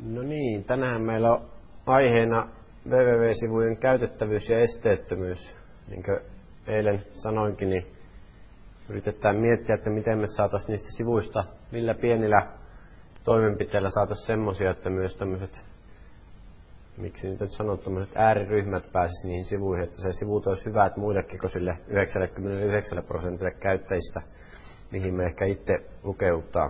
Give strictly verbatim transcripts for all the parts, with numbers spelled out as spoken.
No niin, tänään meillä on aiheena www-sivujen käytettävyys ja esteettömyys. Niin kuin eilen sanoinkin, niin yritetään miettiä, että miten me saataisiin niistä sivuista, millä pienillä toimenpiteillä saataisiin semmoisia, että myös tämmöiset, miksi niitä nyt sanoo, tämmöiset ääriryhmät pääsisi niihin sivuihin, että se sivut olisi hyvät muillekin kuin sille yhdeksänkymmentäyhdeksän prosentille käyttäjistä, mihin me ehkä itse lukeutaan.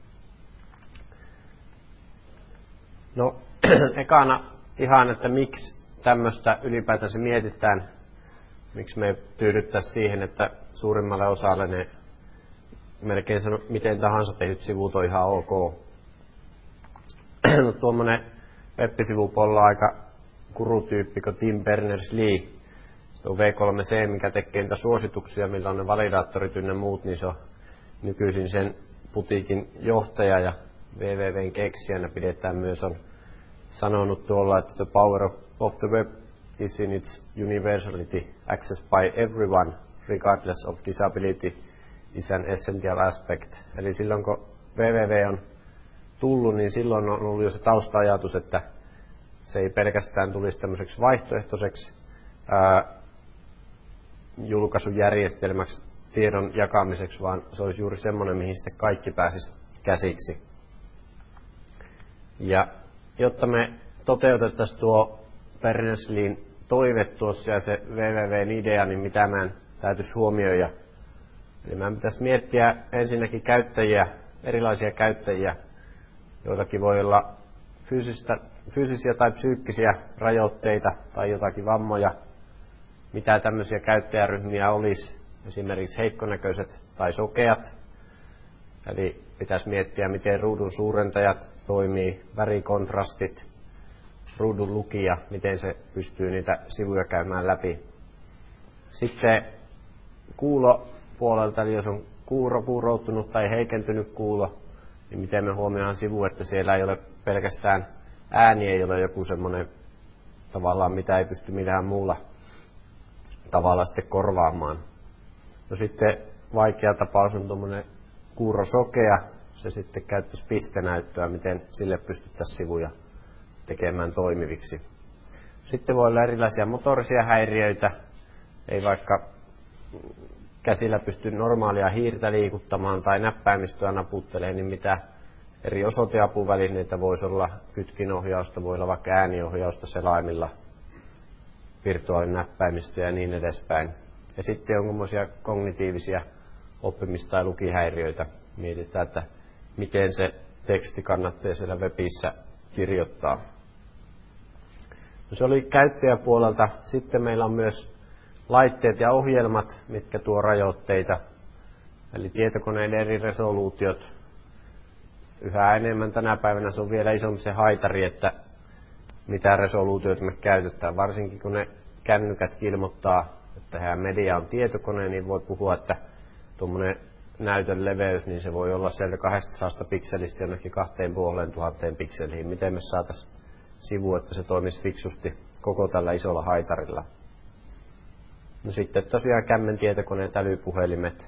No, ekana ihan, että miksi tämmöistä ylipäätänsä mietitään, miksi me tyydyttäisiin siihen, että suurimmalle osalle ne melkein sano, miten tahansa tehdyt sivut on ihan ok. No, tuommoinen web-sivupolla aika kurutyyppi kuin Tim Berners-Lee. Se on V kolme C, mikä tekee niitä suosituksia, millä on ne validaattorit ynnä muut, niin se on nykyisin sen putiikin johtaja ja www:n keksijänä pidetään myös, on sanonut tuolla, että the power of, of the web is in its universality, accessed by everyone, regardless of disability, is an essential aspect. Eli silloin kun www on tullut, niin silloin on ollut jo se tausta-ajatus, että se ei pelkästään tulisi tämmöiseksi vaihtoehtoiseksi ää, julkaisujärjestelmäksi tiedon jakamiseksi, vaan se olisi juuri semmoinen, mihin sitten kaikki pääsisi käsiksi. Ja jotta me toteutettaisiin tuo Berners-Leen toive tuossa ja se www:n idea, niin mitä meidän täytyisi huomioida. Eli meidän pitäisi miettiä ensinnäkin käyttäjiä, erilaisia käyttäjiä, joitakin voi olla fyysistä, fyysisiä tai psyykkisiä rajoitteita tai jotakin vammoja, mitä tämmöisiä käyttäjäryhmiä olisi, esimerkiksi heikkonäköiset tai sokeat. Eli pitäisi miettiä, miten ruudun suurentajat toimii, värikontrastit, ruudun lukija, miten se pystyy niitä sivuja käymään läpi. Sitten kuulopuolelta, eli jos on kuuro, kuuroutunut tai heikentynyt kuulo, niin miten me huomioidaan sivu, että siellä ei ole pelkästään ääni, ei ole joku semmoinen tavallaan, mitä ei pysty millään muulla tavalla sitten korvaamaan. No sitten vaikea tapaus on tuommoinen kuurosokea, se sitten käyttäisi pistenäyttöä, miten sille pystyttäisiin sivuja tekemään toimiviksi. Sitten voi olla erilaisia motorisia häiriöitä, ei vaikka käsillä pysty normaalia hiirtä liikuttamaan tai näppäimistöä naputtelemaan, niin mitä eri osoiteapuvälineitä voisi olla, kytkinohjausta, voi olla vaikka ääniohjausta selaimilla, virtuaalinäppäimistöä ja niin edespäin. Ja sitten on semmoisia kognitiivisia oppimis- tai lukihäiriöitä. Mietitään, että miten se teksti kannattaa siellä webissä kirjoittaa. No, se oli käyttäjäpuolelta. Sitten meillä on myös laitteet ja ohjelmat, mitkä tuo rajoitteita. Eli tietokoneiden eri resoluutiot. Yhä enemmän tänä päivänä se on vielä isompi se haitari, että mitä resoluutioita me käytetään. Varsinkin kun ne kännykät ilmoittaa, että heidän media on tietokone, niin voi puhua, että tuommoinen näytön leveys, niin se voi olla sieltä kahdestasadasta pikselistä jonnekin kaksituhatta pikseliin. Miten me saataisiin sivu, että se toimisi fiksusti koko tällä isolla haitarilla. No sitten tosiaan kämmen tietokoneet, älypuhelimet.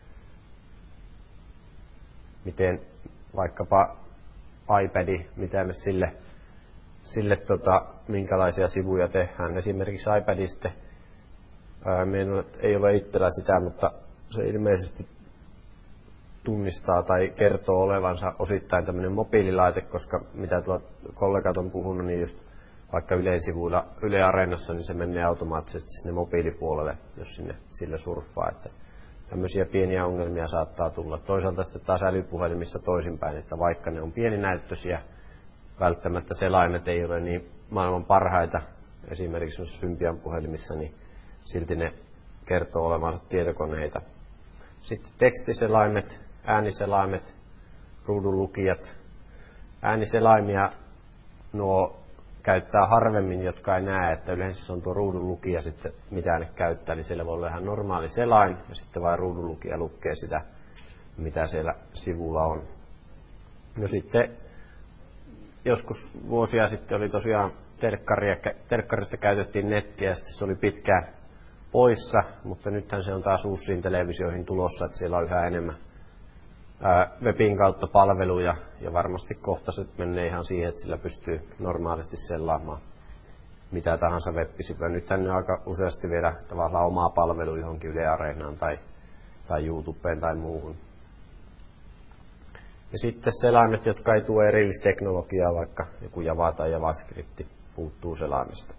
Miten vaikkapa iPad, mitä me sille, sille tota, minkälaisia sivuja tehdään. Esimerkiksi iPadista, ää, meillä ei ole itsellä sitä, mutta se ilmeisesti tunnistaa tai kertoo olevansa osittain tämmöinen mobiililaite, koska mitä tuo kollegat on puhunut, niin just vaikka Ylen sivuilla, Yle Areenassa, niin se menee automaattisesti sinne mobiilipuolelle, jos sinne sillä surffaa. Että tämmöisiä pieniä ongelmia saattaa tulla. Toisaalta sitten taas älypuhelimissa toisinpäin, että vaikka ne on pieninäyttöisiä, välttämättä selaimet ei ole niin maailman parhaita, esimerkiksi Symbian puhelimissa, niin silti ne kertoo olevansa tietokoneita. Sitten tekstiselaimet, ääniselaimet, ruudunlukijat. Ääniselaimia nuo käyttää harvemmin, jotka ei näe, että yleensä se on tuo ruudunlukija sitten, mitä ne käyttää. Eli siellä voi olla ihan normaali selain ja sitten vain ruudunlukija lukee sitä, mitä siellä sivulla on. No sitten joskus vuosia sitten oli tosiaan telkkaria, telkkarista käytettiin nettiä ja sitten se oli pitkään poissa, mutta nythän se on taas uusiin televisioihin tulossa, että siellä on yhä enemmän ää, webin kautta palveluja, ja varmasti kohta se menee ihan siihen, että sillä pystyy normaalisti sellaamaan mitä tahansa web-sivuja. Nythän ne aika useasti viedä tavallaan omaa palvelua johonkin Yle Areenaan tai, tai YouTubeen tai muuhun. Ja sitten selaimet, jotka ei tue erillisteknologiaa, vaikka joku Java tai JavaScript puuttuu selaimesta.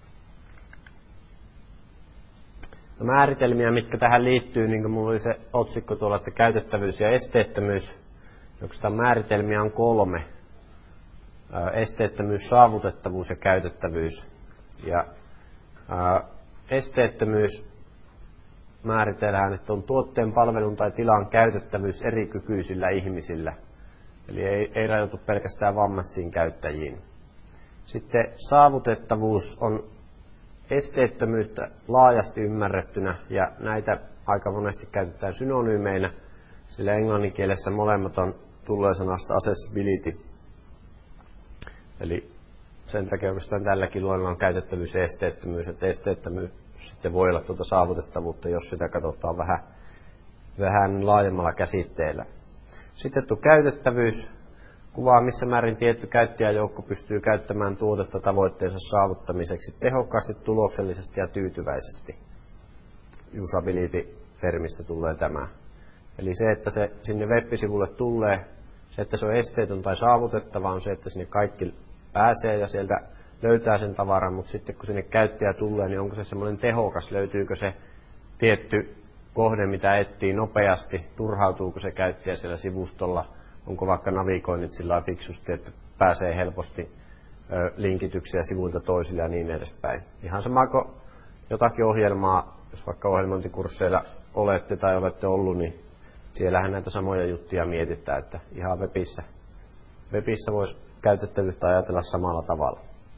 No, määritelmiä, mitkä tähän liittyy, niin kuin mulla oli se otsikko tuolla, että käytettävyys ja esteettömyys. Oikeastaan määritelmiä on kolme. Esteettömyys, saavutettavuus ja käytettävyys. Ja ää, esteettömyys määritellään, että on tuotteen, palvelun tai tilan käytettävyys erikykyisillä ihmisillä. Eli ei, ei rajoitu pelkästään vammaisiin käyttäjiin. Sitten saavutettavuus on esteettömyyttä laajasti ymmärrettynä, ja näitä aika monesti käytetään synonyymeinä, sillä englannin kielessä molemmat on tulleen sanasta accessibility. Eli sen takia oikeastaan tälläkin luonnolla on käytettävyys ja esteettömyys, että esteettömyys sitten voi olla tuota saavutettavuutta, jos sitä katsotaan vähän, vähän laajemmalla käsitteellä. Sitten tuo käytettävyys kuvaa, missä määrin tietty käyttäjäjoukko pystyy käyttämään tuotetta tavoitteensa saavuttamiseksi tehokkaasti, tuloksellisesti ja tyytyväisesti. Usability-termistä tulee tämä. Eli se, että se sinne web-sivulle tulee, se, että se on esteetön tai saavutettava, on se, että sinne kaikki pääsee ja sieltä löytää sen tavaran, mutta sitten kun sinne käyttäjä tulee, niin onko se semmoinen tehokas, löytyykö se tietty kohde, mitä etsii nopeasti, turhautuuko se käyttäjä siellä sivustolla, onko vaikka navigoinnit sillä fiksusti, että pääsee helposti ö, linkityksiä sivuilta toisille ja niin edespäin. Ihan sama kuin jotakin ohjelmaa, jos vaikka ohjelmointikursseilla olette tai olette ollut, niin siellähän näitä samoja juttuja mietitään, että ihan webissä, webissä voisi käytettävyyttä ajatella samalla tavalla.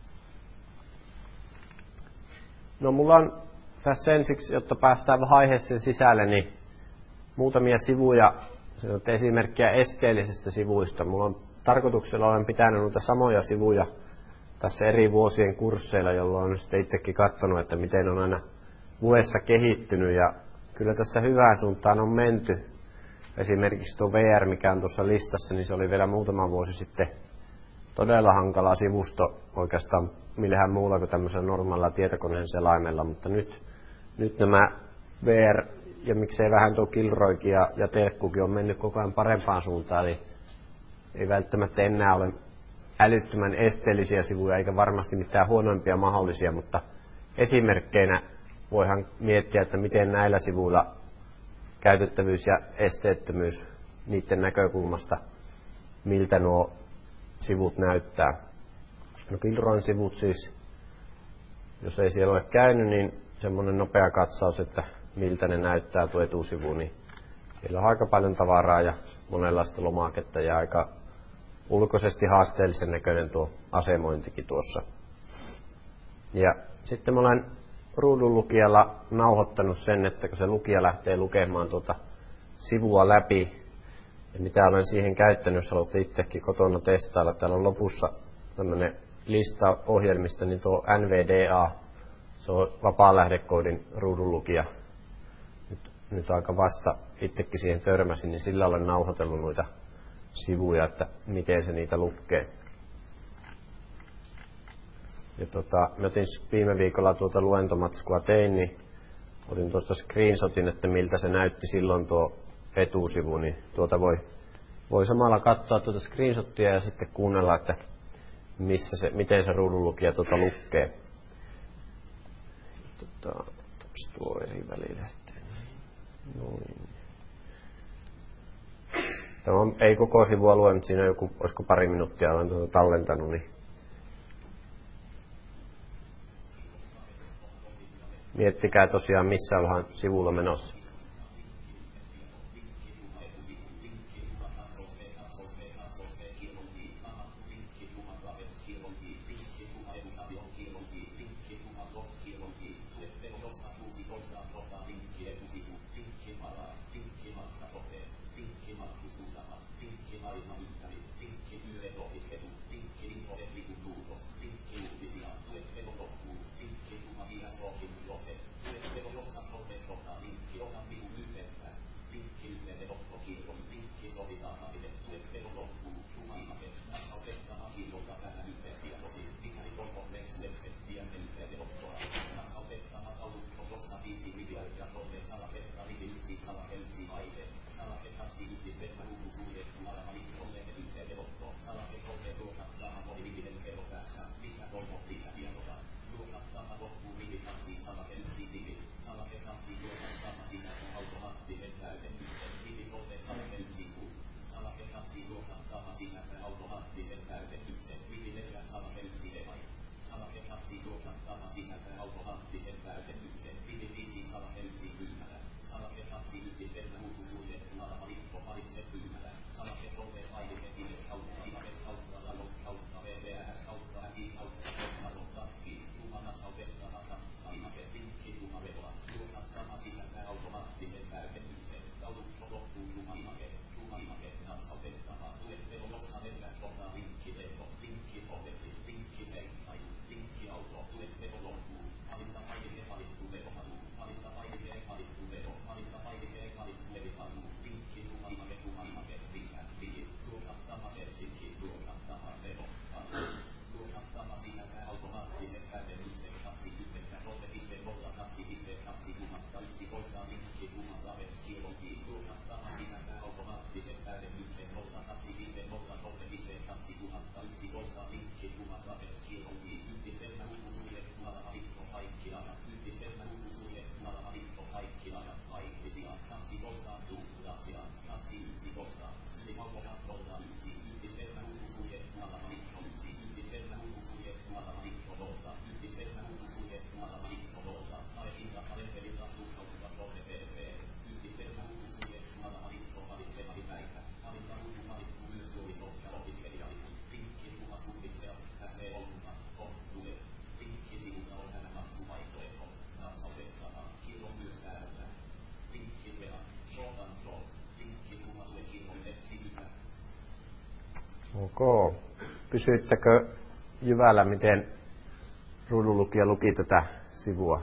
No, mulla on tässä ensiksi, jotta päästään vähän aiheeseen sisälle, niin muutamia sivuja, esimerkkejä esteellisistä sivuista. Mulla on tarkoituksella, olen pitänyt noita samoja sivuja tässä eri vuosien kursseilla, jolloin olen sitten itsekin katsonut, että miten on aina vuodessa kehittynyt, ja kyllä tässä hyvään suuntaan on menty. Esimerkiksi tuo V R, mikä on tuossa listassa, niin se oli vielä muutama vuosi sitten todella hankala sivusto oikeastaan millähän muulla kuin tämmöisellä normaalilla tietokoneen selaimella, mutta nyt, nyt nämä V R ja miksei vähän tuo Killroykin ja, ja Terkkukin on mennyt koko ajan parempaan suuntaan, eli ei välttämättä enää ole älyttömän esteellisiä sivuja eikä varmasti mitään huonoimpia mahdollisia, mutta esimerkkeinä voihan miettiä, että miten näillä sivuilla käytettävyys ja esteettömyys niiden näkökulmasta, miltä nuo sivut näyttää. No, Killroyn sivut siis, jos ei siellä ole käynyt, niin semmoinen nopea katsaus, että miltä ne näyttää tuo etusivu, niin siellä on aika paljon tavaraa ja monenlaista lomaketta ja aika ulkoisesti haasteellisen näköinen tuo asemointikin tuossa. Ja sitten mä olen ruudunlukijalla nauhoittanut sen, että kun se lukija lähtee lukemaan tuota sivua läpi, ja mitä olen siihen käyttänyt, jos haluatte itsekin kotona testailla, täällä on lopussa tämmöinen lista ohjelmista, niin tuo N V D A, se on vapaan lähdekoodin ruudunlukija. Nyt, nyt aika vasta itsekin siihen törmäsin, niin sillä olen nauhoitellut noita sivuja, että miten se niitä lukee. Ja tota, mä otin viime viikolla tuota luentomatskua tein, niin otin tuosta screenshotin, että miltä se näytti silloin tuo etusivu, niin tuota voi, voi samalla katsoa tuota screenshottia ja sitten kuunnella, että missä se, miten se ruudunlukija tuota lukee. Tota, tuo eri välilähteen. Noin. Tämä on, ei koko sivua lue, mutta siinä on joku, olisiko pari minuuttia olen tuota tallentanut, niin miettikää tosiaan, missä ollaan sivulla menossa. Ok. Pysyittekö jyvällä, miten ruudunlukija luki tätä sivua?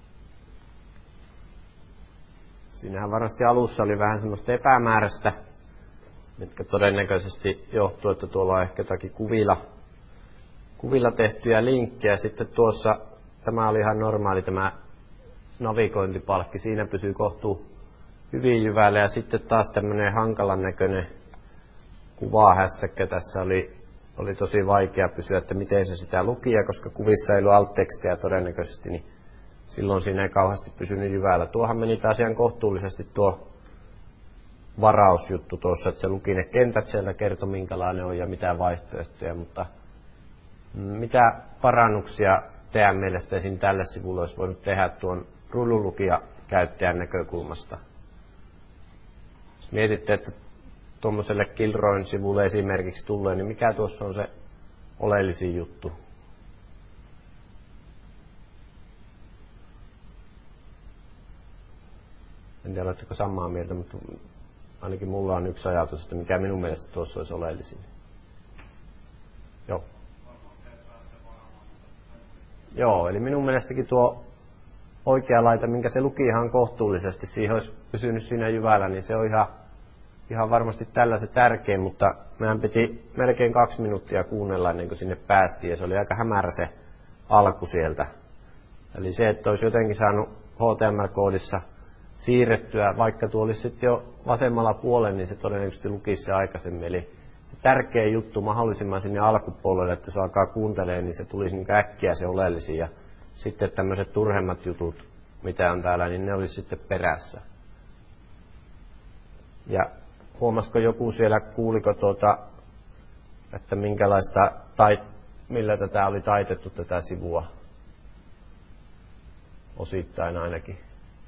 Siinähän varmasti alussa oli vähän semmoista epämääräistä, mitkä todennäköisesti johtuu, että tuolla on ehkä jotakin kuvilla, kuvilla tehtyjä linkkejä. Sitten tuossa, tämä oli ihan normaali tämä navigointipalkki, siinä pysyy kohtuu hyvin jyvällä, ja sitten taas tämmöinen hankalan näköinen kuvahässäkkä tässä oli, oli tosi vaikea pysyä, että miten se sitä luki, ja koska kuvissa ei ollut alt-tekstiä todennäköisesti, niin silloin siinä ei kauheasti pysynyt jyvällä. Tuohan meni taas ihan kohtuullisesti tuo varausjuttu tuossa, että se luki ne kentät sieltä, kertoi minkälainen on ja mitä vaihtoehtoja, mutta mitä parannuksia teidän mielestä esim. Tälle sivulle olisi voinut tehdä tuon ruudunlukijakäyttäjän näkökulmasta? Jos mietitte, että tuommoiselle Kilroyn sivulle esimerkiksi tulee, niin mikä tuossa on se oleellisin juttu? En tiedä, oletteko samaa mieltä, mutta ainakin mulla on yksi ajatus, että mikä minun mielestä tuossa olisi oleellisin. Joo. Joo, eli minun mielestäkin tuo oikea laita, minkä se luki ihan kohtuullisesti, siihen olisi pysynyt siinä jyvällä, niin se on ihan, ihan varmasti tällä se tärkein, mutta meidän piti melkein kaksi minuuttia kuunnella ennen kuin sinne päästiin, ja se oli aika hämärä se alku sieltä. Eli se, että olisi jotenkin saanut H T M L-koodissa siirrettyä, vaikka tuo olisi sitten jo vasemmalla puolella, niin se todennäköisesti lukisi se aikaisemmin. Eli se tärkeä juttu mahdollisimman sinne alkupuolelle, että se alkaa kuuntelemaan, niin se tulisi niin äkkiä se oleellisin. Ja sitten tämmöiset turhemmat jutut, mitä on täällä, niin ne olisi sitten perässä. Ja huomasiko joku siellä, kuuliko tuota, että minkälaista, tai millä tätä oli taitettu tätä sivua? Osittain ainakin.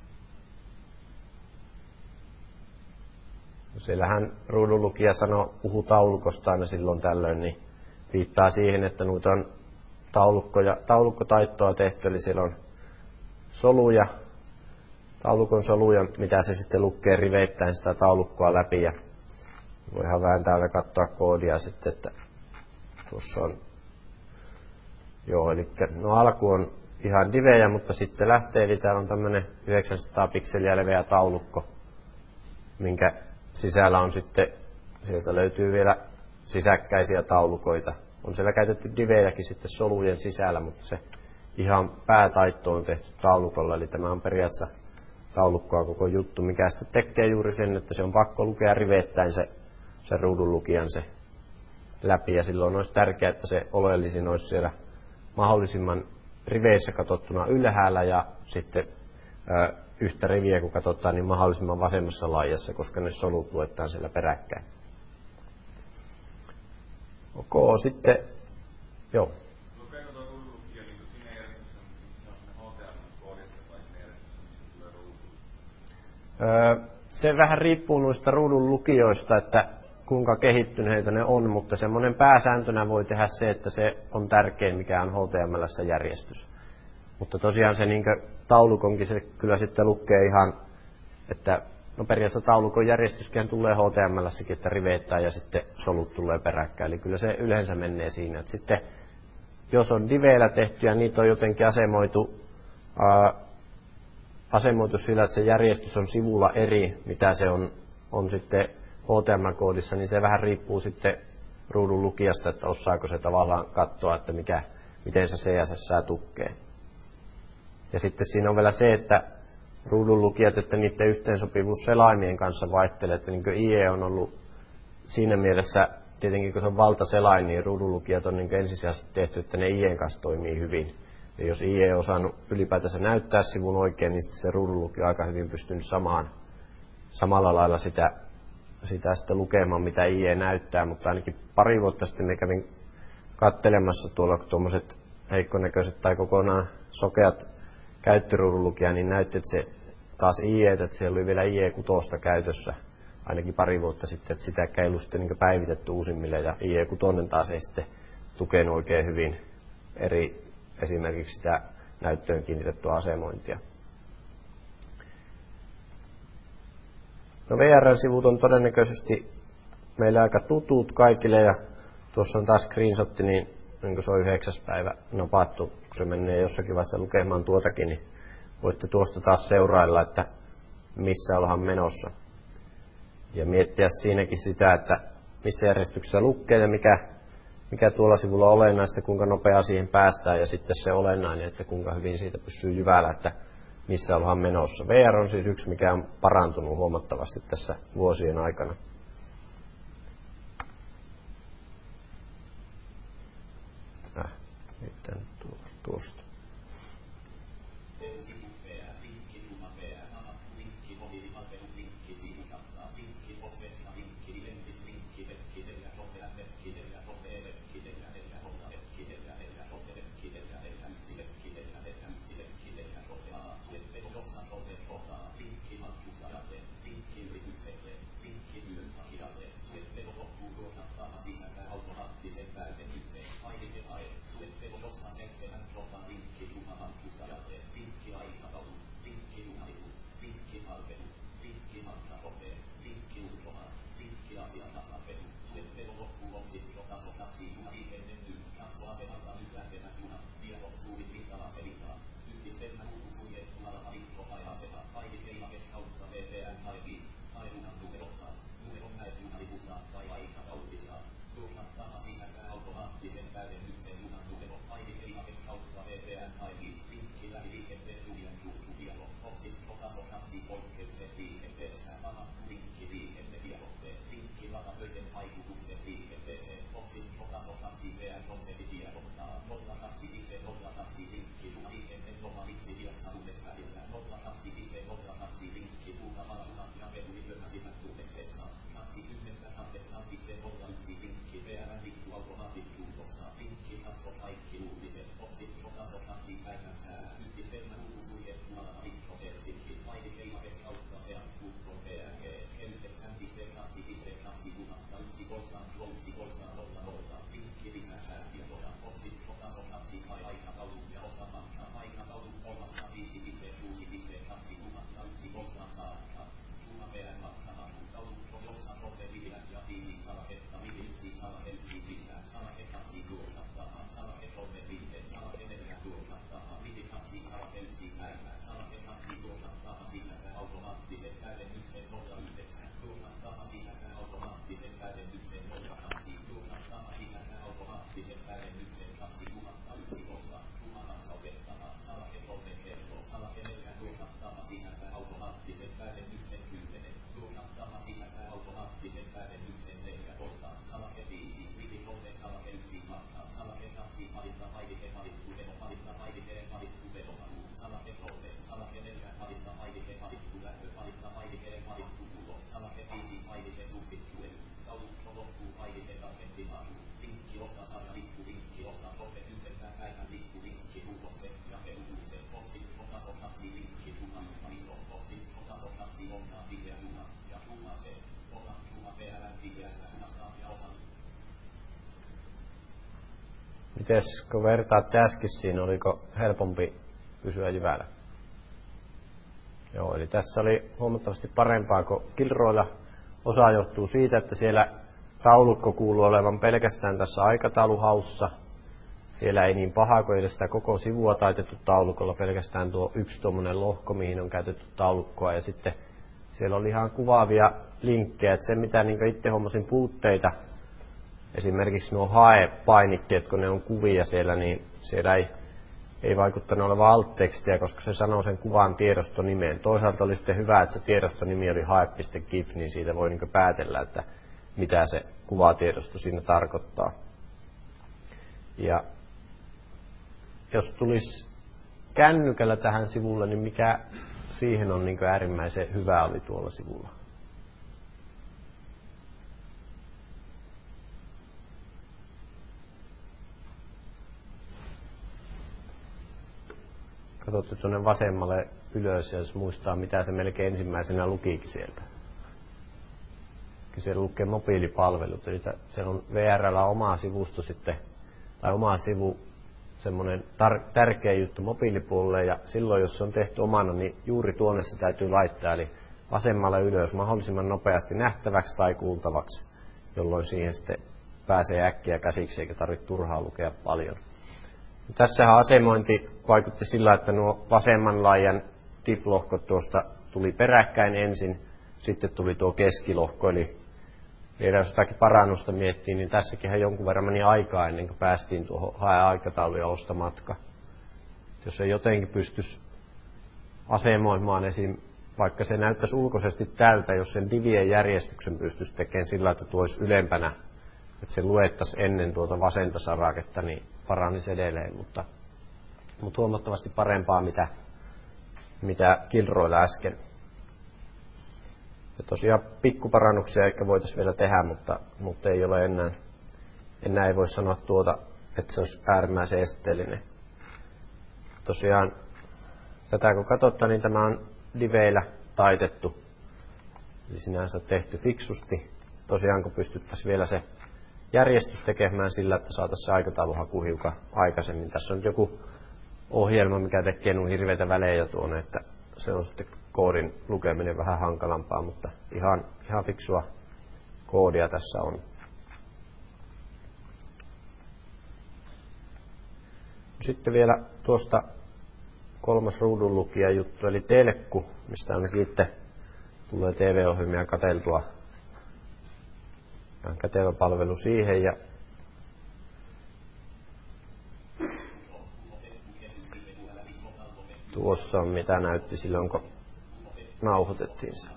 Siellähän ruudunlukija sanoi, puhuu taulukosta aina silloin tällöin, niin viittaa siihen, että noita on taulukkoja, taulukkotaittoa tehty, eli siellä on soluja, taulukon soluja, mitä se sitten lukee riveittäin sitä taulukkoa läpi, ja voihan vähän täällä katsoa koodia sitten, että tuossa on, joo, eli no alku on ihan divejä, mutta sitten lähtee, eli täällä on tämmöinen yhdeksänsataa pikseliä leveä taulukko, minkä sisällä on sitten, sieltä löytyy vielä sisäkkäisiä taulukoita. On siellä käytetty divejäkin sitten solujen sisällä, mutta se ihan päätaitto on tehty taulukolla, eli tämä on periaatteessa taulukkoa koko juttu, mikä sitten tekee juuri sen, että se on pakko lukea riveittäin se, se ruudunlukijan se läpi, ja silloin olisi tärkeää, että se oleellisin olisi siellä mahdollisimman riveissä katsottuna ylhäällä, ja sitten ö, yhtä riviä, kun katsotaan, niin mahdollisimman vasemmassa laajassa, koska ne solut luetaan siellä peräkkäin. Ok, sitten, joo. Lukeeko tuo ruudunlukija niin siinä järjestyksessä, missä on H T M L-koodissa, vai siinä järjestyksessä, missä tulee ruudun? Öö, se vähän riippuu noista ruudunlukijoista, että kuinka kehittyneitä ne on, mutta semmoinen pääsääntönä voi tehdä se, että se on tärkein, mikä on H T M L:ssä järjestys. Mutta tosiaan se niin taulukonkin se kyllä sitten lukee ihan, että no periaatteessa taulukon järjestyskin tulee H T M L:ssäkin, että riveittäin ja sitten solut tulee peräkkäin. Eli kyllä se yleensä menee siinä. Että sitten jos on diveillä tehty ja niitä on jotenkin asemoitu, ää, asemoitu sillä, että se järjestys on sivulla eri, mitä se on, on sitten H T M L-koodissa, niin se vähän riippuu sitten ruudun lukijasta, että osaako se tavallaan katsoa, että mikä, miten se C S S tukkee. Ja sitten siinä on vielä se, että ruudunlukijat, että niiden yhteensopivuus selaimien kanssa vaihtelee, että niin kuin I E on ollut siinä mielessä tietenkin kun se on valtaselain, niin ruudunlukijat on niin ensisijaisesti tehty, että ne I E:n kanssa toimii hyvin. Ja jos I E on osannut ylipäätänsä näyttää sivun oikein, niin sitten se ruudunlukija on aika hyvin pystynyt samaan, samalla lailla sitä, sitä sitten lukemaan, mitä I E näyttää. Mutta ainakin pari vuotta sitten me kävin kattelemassa tuolla tuommoiset heikkonäköiset tai kokonaan sokeat käyttöruudunlukija, niin näytti, että se taas I E, että siellä oli vielä I E kuusi käytössä ainakin pari vuotta sitten, että sitä ei ollut sitten niin päivitetty uusimmille, ja I E kuusi taas ei sitten tukenut oikein hyvin eri esimerkiksi sitä näyttöön kiinnitettyä asemointia. No V R-sivut on todennäköisesti meille aika tutut kaikille, ja tuossa on taas screenshotti, niin, niin kuin se on yhdeksäs päivä napattu, kun se menee jossakin vaiheessa lukemaan tuotakin, niin voitte tuosta taas seurailla, että missä ollaan menossa. Ja miettiä siinäkin sitä, että missä järjestyksessä lukee ja mikä, mikä tuolla sivulla on olennaista, kuinka nopeaa siihen päästään, ja sitten se olennainen, että kuinka hyvin siitä pysyy jyvällä, että missä ollaan menossa. V R on siis yksi, mikä on parantunut huomattavasti tässä vuosien aikana. Äh, nyt tuosta. Mites, kun vertaatte äsken, oliko helpompi pysyä jyvällä? Joo, eli tässä oli huomattavasti parempaa kuin Kilroilla. Osa johtuu siitä, että siellä taulukko kuuluu olevan pelkästään tässä aikatauluhaussa. Siellä ei niin paha, kun ei sitä koko sivua taitettu taulukolla, pelkästään tuo yksi tuommoinen lohko, mihin on käytetty taulukkoa. Ja sitten siellä oli ihan kuvaavia linkkejä, että se mitä niin itse hommasin puutteita, esimerkiksi nuo hae-painikkeet, kun ne on kuvia siellä, niin siellä ei, ei vaikuttanut olevan alt-tekstiä, koska se sanoo sen kuvan tiedostonimeen. Toisaalta oli sitten hyvä, että se tiedostonimi oli hae piste gif, niin siitä voi niin päätellä, että mitä se kuvatiedosto siinä tarkoittaa. Ja jos tulisi kännykällä tähän sivulle, niin mikä siihen on niin äärimmäisen hyvä oli tuolla sivulla? Katsotte tuonne vasemmalle ylös, jos muistaa, mitä se melkein ensimmäisenä lukikin sieltä. Siellä lukee mobiilipalvelut, eli siellä on V R:llä oma sivusto sitten, tai oma sivu, semmoinen tar- tärkeä juttu mobiilipuolelle, ja silloin jos se on tehty omana, niin juuri tuonne se täytyy laittaa, eli vasemmalle ylös mahdollisimman nopeasti nähtäväksi tai kuultavaksi, jolloin siihen sitten pääsee äkkiä käsiksi, eikä tarvitse turhaa lukea paljon. Tässähän asemointi vaikutti sillä, että nuo vasemman laajan dip-lohkot tuosta tuli peräkkäin ensin, sitten tuli tuo keskilohko, eli vielä jos jotakin parannusta miettii, niin tässäkin jonkun verran meni aikaa ennen kuin päästiin tuohon hae aikataulu ja osta matka. Jos ei jotenkin pystyisi asemoimaan esim. Vaikka se näyttäisi ulkoisesti tältä, jos sen divien järjestyksen pystyisi tekemään sillä, että tuo olisi ylempänä, että se luettaisiin ennen tuota vasenta saraketta, niin paranisi edelleen, mutta, mutta huomattavasti parempaa mitä, mitä Kilroilla äsken. Ja tosiaan pikkuparannuksia ehkä voitaisiin vielä tehdä, mutta, mutta ei ole enää, enää ei voi sanoa tuota, että se olisi äärimmäisen esteellinen. Tosiaan tätä kun katsotaan, niin tämä on diveillä taitettu, eli sinänsä tehty fiksusti. Tosiaan kun pystyttäisiin vielä se järjestys tekemään sillä, että saataisiin se aikatauluhaku hiukan aikaisemmin. Tässä on joku ohjelma, mikä tekee nuo hirveitä välejä tuonne, että se on sitten koodin lukeminen vähän hankalampaa, mutta ihan, ihan fiksua koodia tässä on. Sitten vielä tuosta kolmas ruudunlukija juttu, eli telkku, mistä ainakin itse tulee T V-ohjelmia katseltua. Ihan kätevä palvelu siihen. Ja tuossa on mitä näytti silloin, kun nauhoitettiin se.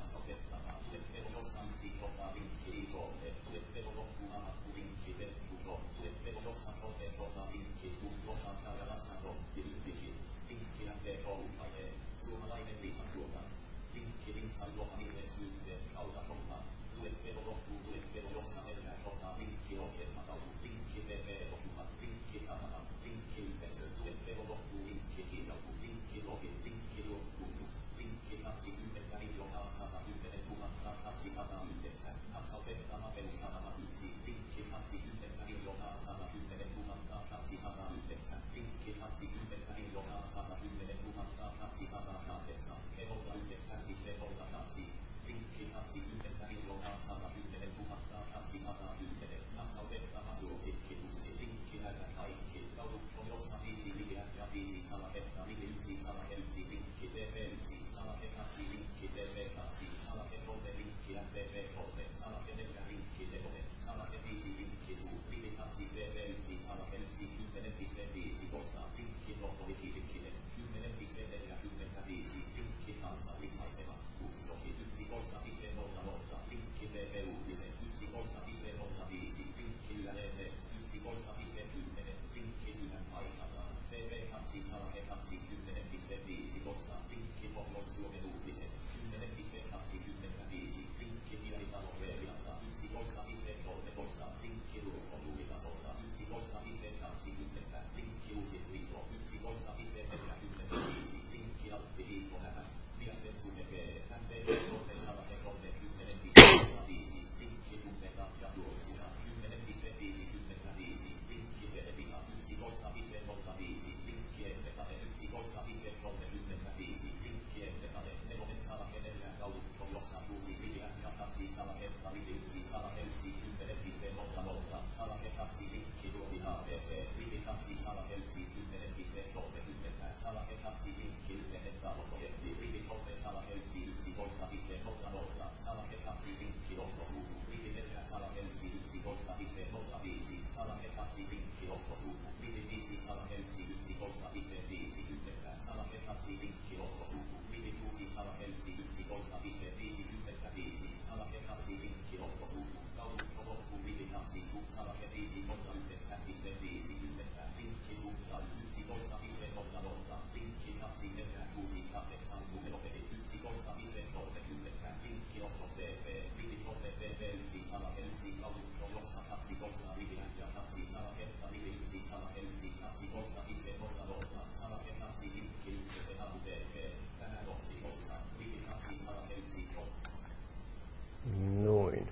Noin.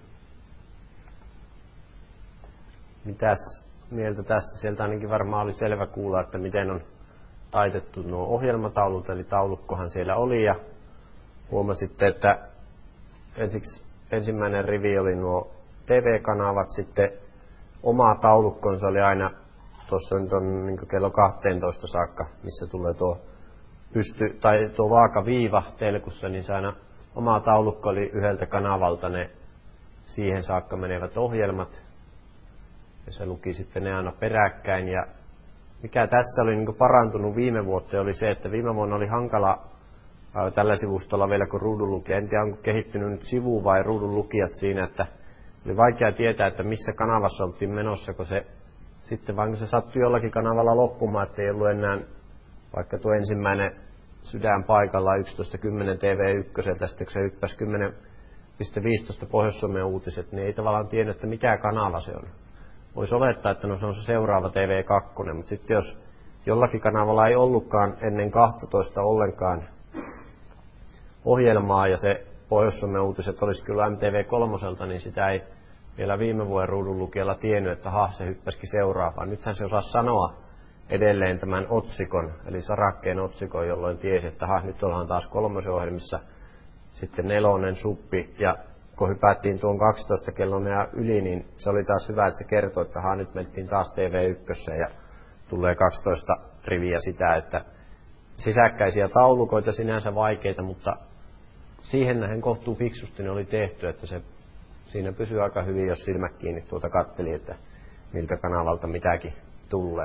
Mitäs mieltä tästä? Sieltä ainakin varmaan oli selvä kuulla, että miten on taitettu nuo ohjelmataulut, eli taulukkohan siellä oli, ja huomasitte, että ensiksi ensimmäinen rivi oli nuo T V-kanavat, sitten oma taulukkonsa oli aina tuossa nyt on niin kello kaksitoista saakka, missä tulee tuo pysty, tai tuo vaakaviiva telkussa, niin se aina oma taulukko oli yhdeltä kanavalta ne siihen saakka menevät ohjelmat, ja se luki sitten ne aina peräkkäin. Ja mikä tässä oli niin parantunut viime vuotta oli se, että viime vuonna oli hankala ää, tällä sivustolla vielä kun ruudunlukija. En tiedä, onko kehittynyt nyt sivu- vai ruudunlukijat siinä, että oli vaikea tietää, että missä kanavassa oltiin menossa, kun se sitten vaan kun se sattui jollakin kanavalla loppumaan, että ei ollut enää vaikka tuo ensimmäinen sydän paikalla yksitoista kymmenen T V yksi, sitten kun se hyppäsi kymmenen pilkku viisitoista Pohjois-Suomen uutiset, niin ei tavallaan tiennyt, että mikä kanava se on. Voisi olettaa, että no se on se seuraava T V kaksi, mutta sitten jos jollakin kanavalla ei ollutkaan ennen kaksitoista ollenkaan ohjelmaa ja se Pohjois-Suomen uutiset olisi kyllä M T V kolme, niin sitä ei vielä viime vuoden ruudunlukijalla tiennyt, että ha, se hyppäsikin seuraavaan. Nythän se osasi sanoa edelleen tämän otsikon, eli sarakkeen otsikon, jolloin tiesi, että ha, nyt ollaan taas kolmosen ohjelmissa, sitten nelonen suppi, ja kun hypättiin tuon kaksitoista kellon ja yli, niin se oli taas hyvä, että se kertoi, että ha, nyt mentiin taas T V yksi ja tulee kaksitoista riviä sitä, että sisäkkäisiä taulukoita sinänsä vaikeita, mutta siihen nähden kohtuu fiksusti ne oli tehty, että se siinä pysyy aika hyvin, jos silmät kiinni tuota katteli, että miltä kanavalta mitäkin tulee.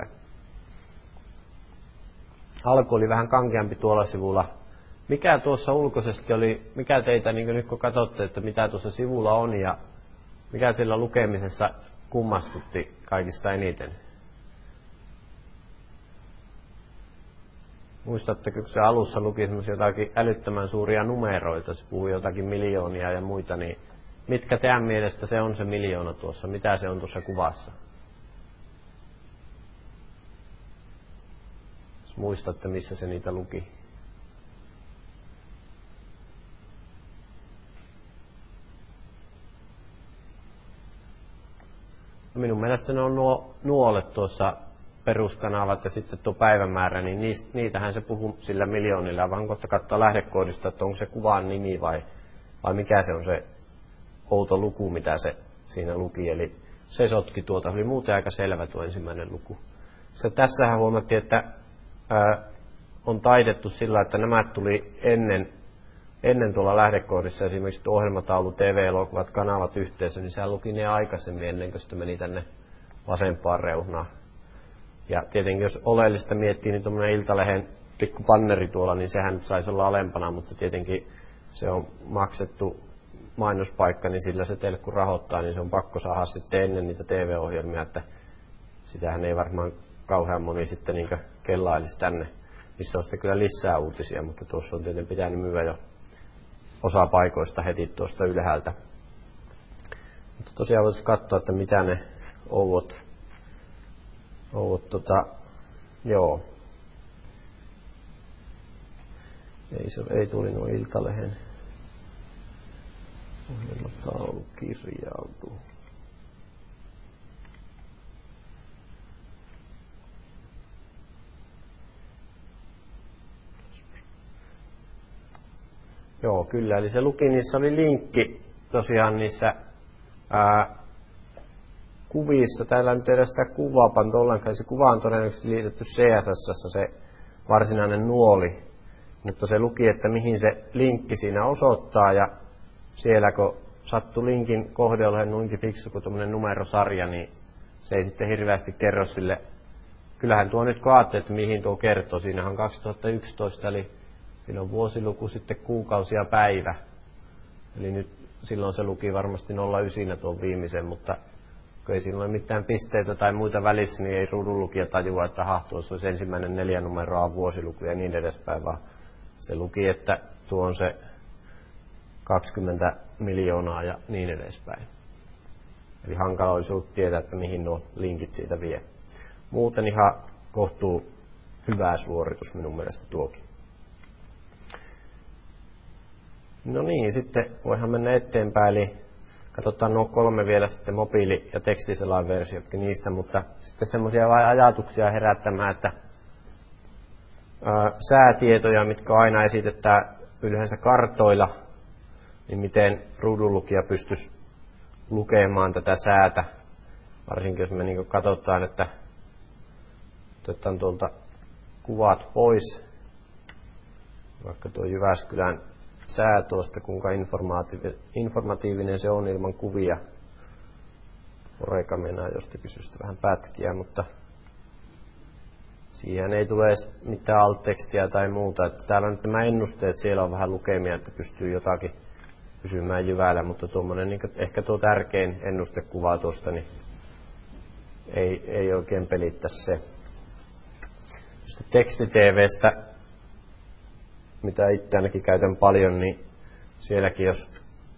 Alku oli vähän kankeampi tuolla sivulla. Mikä tuossa ulkoisesti oli, mikä teitä niin nyt kun katsotte, että mitä tuossa sivulla on ja mikä sillä lukemisessa kummastutti kaikista eniten? Muistatteko, kun se alussa luki semmoisia jotakin älyttömän suuria numeroita, se puhui jotakin miljoonia ja muita, niin mitkä teidän mielestä se on se miljoona tuossa? Mitä se on tuossa kuvassa? Jos muistatte, missä se niitä luki. No minun mielestä ne on nuo nuolet tuossa peruskanavat ja sitten tuo päivämäärä, niin niistä, niitähän se puhuu sillä miljoonilla, vaan kohta katsoa lähdekoodista, että onko se kuvan nimi vai, vai mikä se on se outo luku, mitä se siinä luki. Eli se sotki tuota, oli muuten aika selvä tuo ensimmäinen luku. Se, tässähän huomattiin, että ää, on taidettu sillä, että nämä tuli ennen, ennen tuolla lähdekoodissa, esimerkiksi tuo ohjelmataulu, T V-elokuvat, kanavat yhteensä, niin sehän luki ne aikaisemmin ennen kuin sitten meni tänne vasempaan reunaan. Ja tietenkin jos oleellista miettii, niin tuommoinen Iltalehden pikku banneri tuolla, niin sehän saisi olla alempana, mutta tietenkin se on maksettu mainospaikka, niin sillä se telkku rahoittaa, niin se on pakko saada sitten ennen niitä T V-ohjelmia, että sitähän ei varmaan kauhean moni sitten niin kellailisi tänne, missä on sitten kyllä lisää uutisia, mutta tuossa on tietenkin pitänyt myyä jo osa paikoista heti tuosta ylhäältä. Mutta tosiaan voisi katsoa, että mitä ne ouvot, ouvot tota, joo. Ei, se, ei tuli nuo Iltalehden ohjelmataulu kirjautuu. Joo, kyllä. Eli se luki, niissä oli linkki tosiaan niissä ää, kuvissa. Täällä nyt ei edes sitä kuvaa pantu ollenkaan. Se kuva on todennäköisesti liitetty C S S, se varsinainen nuoli. Mutta se luki, että mihin se linkki siinä osoittaa. Ja siellä kun sattui linkin kohde olemaan noinkin fiksu kuin tuommoinen numerosarja, niin se ei sitten hirveästi kerro sille. Kyllähän tuo nyt kaatteet, että mihin tuo kertoo. Siinähän on kaksituhattayksitoista, eli siinä on vuosiluku, sitten kuukausi ja päivä. Eli nyt silloin se luki varmasti nolla yhdeksän tuon viimeisen, mutta kun ei siinä ole mitään pisteitä tai muita välissä, niin ei ruudunlukija tajua, että ha, tuossa olisi ensimmäinen neljä numeroa vuosiluku ja niin edespäin, vaan se luki, että tuo on se kaksikymmentä miljoonaa ja niin edespäin. Eli hankala olisi ollut tietää, että mihin nuo linkit siitä vie. Muuten ihan kohtuu hyvä suoritus minun mielestä tuokin. No niin, sitten voihan mennä eteenpäin, eli katsotaan nuo kolme vielä sitten mobiili- ja tekstiselain versiotkin niistä, mutta sitten semmoisia vain ajatuksia herättämään, että ää, säätietoja, mitkä aina esitetään yleensä kartoilla, niin miten ruudunlukija pystyisi lukemaan tätä säätä, varsinkin jos me niin katsotaan, että otetaan tuolta kuvat pois, vaikka tuo Jyväskylän sää tuosta, kuinka informatiivinen se on ilman kuvia. Foreca meinaa jostakin syystä vähän pätkiä, mutta siihen ei tule mitään alt-tekstiä tai muuta. Että täällä on nyt nämä ennusteet, siellä on vähän lukemia, että pystyy jotakin pysymään jyvällä, mutta tuommoinen niin ehkä tuo tärkein ennustekuva tuosta, niin ei, ei oikein pelittä se. Sitten teksti-tv:stä, mitä itse ainakin käytän paljon, niin sielläkin jos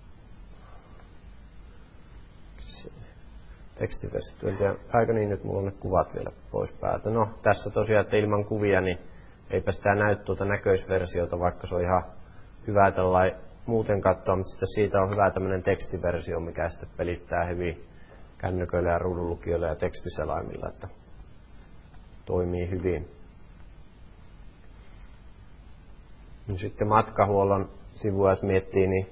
tekstiversio, aika niin, nyt mulla on ne kuvat vielä pois päältä. No tässä tosiaan, että ilman kuvia, niin eipä sitä näy tuota näköisversiota, vaikka se on ihan hyvä tällainen muuten katsoa, mutta sitten siitä on hyvä tämmöinen tekstiversio, mikä sitten pelittää hyvin kännyköillä ja ruudunlukijoilla ja tekstiselaimilla, että toimii hyvin. No sitten matkahuollon sivua, jos miettii, niin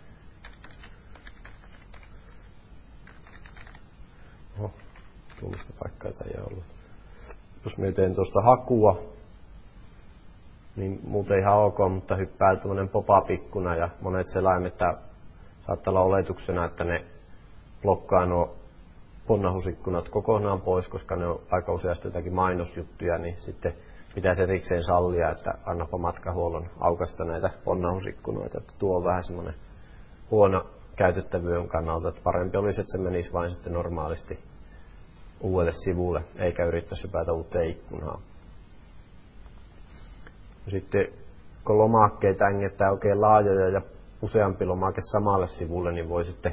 oho, tuommoista paikkaa ei ollut. Jos mä teen tuosta hakua, niin muuten ihan ok, mutta hyppää tuommoinen pop-up-ikkuna ja monet selaimet saattaa olla oletuksena, että ne blokkaa nuo ponnahusikkunat kokonaan pois, koska ne on aika useasti jotakin mainosjuttuja, niin sitten pitäisi erikseen sallia, että annapa matkahuollon aukasta näitä ponnahusikkunoita. Että tuo on vähän semmoinen huono käytettävyyden kannalta, että parempi olisi, että se menisi vain sitten normaalisti uudelle sivulle, eikä yrittäisi hypätä uuteen ikkunaan. Sitten kun lomakkeita ängettää oikein laajoja ja useampi lomake samalle sivulle, niin voi sitten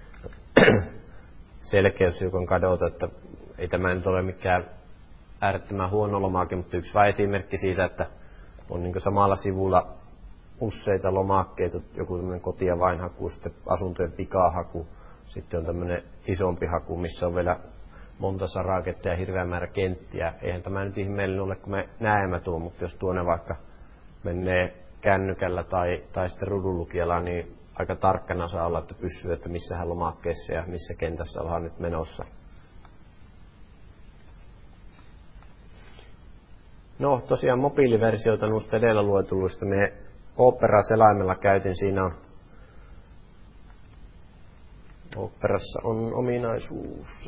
selkeyshiukan kadota, että ei tämä nyt ole mikään äärettömän huono lomake, mutta yksi vain esimerkki siitä, että on niin samalla sivulla useita lomakkeita, joku tämmöinen koti- ja vainhaku, sitten asuntojen pikahaku, sitten on tämmöinen isompi haku, missä on vielä monta saraketta ja hirveä määrä kenttiä. Eihän tämä nyt ihmeellinen ole, kun me näemme tuo, mutta jos tuonne vaikka menee kännykällä tai, tai sitten ruudunlukijalla, niin aika tarkkana saa olla, että pysyy, että missähän lomakkeessa ja missä kentässä ollaan nyt menossa. No tosiaan mobiiliversioita noista edellä luetuluista me Opera-selaimella käytin. Siinä on Operassa on ominaisuus se.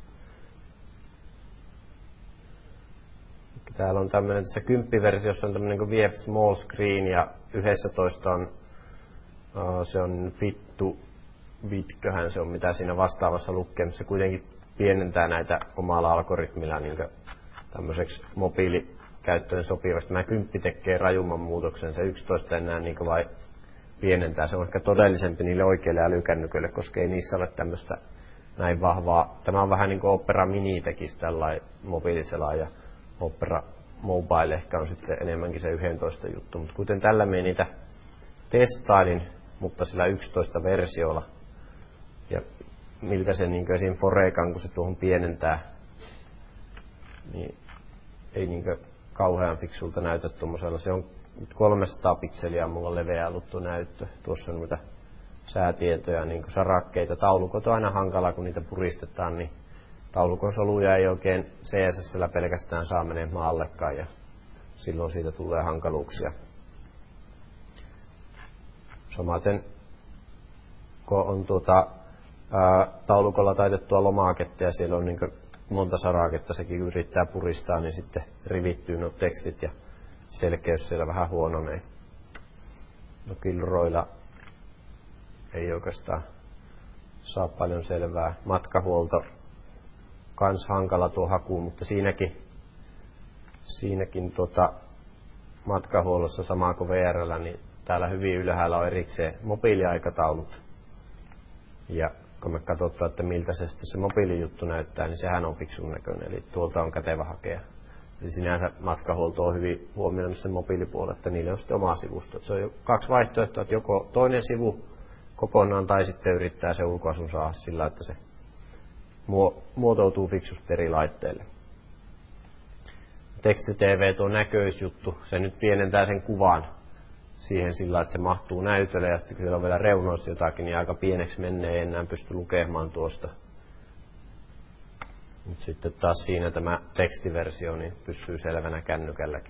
Täällä on tämmöinen, tässä kymppiversiossa on tämmöinen kuin V F Small Screen ja yksitoista on, se on fittu vitköhän se on, mitä siinä vastaavassa lukee, se kuitenkin pienentää näitä omalla algoritmilla niin tämmöiseksi mobiilikäyttöön sopivasti. Mä kymppi tekee rajumman muutoksen, se yksitoista enää niin vai pienentää. Se on ehkä todellisempi niille oikeille älykännyköille, koska ei niissä ole tämmöistä näin vahvaa. Tämä on vähän niin kuin Opera Mini tekisi tällainen mobiilisella ja Opera Mobile ehkä on sitten enemmänkin se yksitoista juttu, mutta kuten tällä me niitä testailin, mutta sillä yksitoista versiolla ja miltä se niin esim. Forecan, kun se tuohon pienentää, niin ei niin kauhean fiksulta näytä tuommoisella. Se on kolmesataa pikseliä mulla leveä ollut tuo näyttö. Tuossa on noita säätietoja, niin sarakkeita. Taulukot on aina hankala, kun niitä puristetaan, niin taulukon soluja ei oikein C S S:llä pelkästään saa menee maallekaan ja silloin siitä tulee hankaluuksia. Samaten kun on tuota, ää, taulukolla taitettua lomaketta ja siellä on niin monta saraketta, sekin yrittää puristaa, niin sitten rivittyy nuo tekstit ja selkeys siellä vähän huononee. No Killroilla ei oikeastaan saa paljon selvää. Matkahuolto kans hankala tuo haku, mutta siinäkin, siinäkin tuota, matkahuollossa sama kuin V R:llä, niin täällä hyvin ylhäällä on erikseen mobiiliaikataulut. Ja kun me katsotaan, että miltä se sitten se mobiilijuttu näyttää, niin sehän on fiksun näköinen, eli tuolta on kätevä hakea Eli sinänsä matkahuolto on hyvin huomioinut sen mobiilipuolella, että niille on sitten oma sivusto. Se on jo kaksi vaihtoehtoa, että joko toinen sivu kokonaan tai sitten yrittää se ulkoasun saada sillä, että se muotoutuu fiksusti eri laitteille. Teksti-T V, tuo näköisjuttu, se nyt pienentää sen kuvan siihen sillä, että se mahtuu näytölle ja sitten kun siellä on vielä reunoissa jotakin, niin aika pieneksi menee ei enää pysty lukemaan tuosta. Mutta sitten taas siinä tämä tekstiversio niin pysyy selvänä kännykälläkin.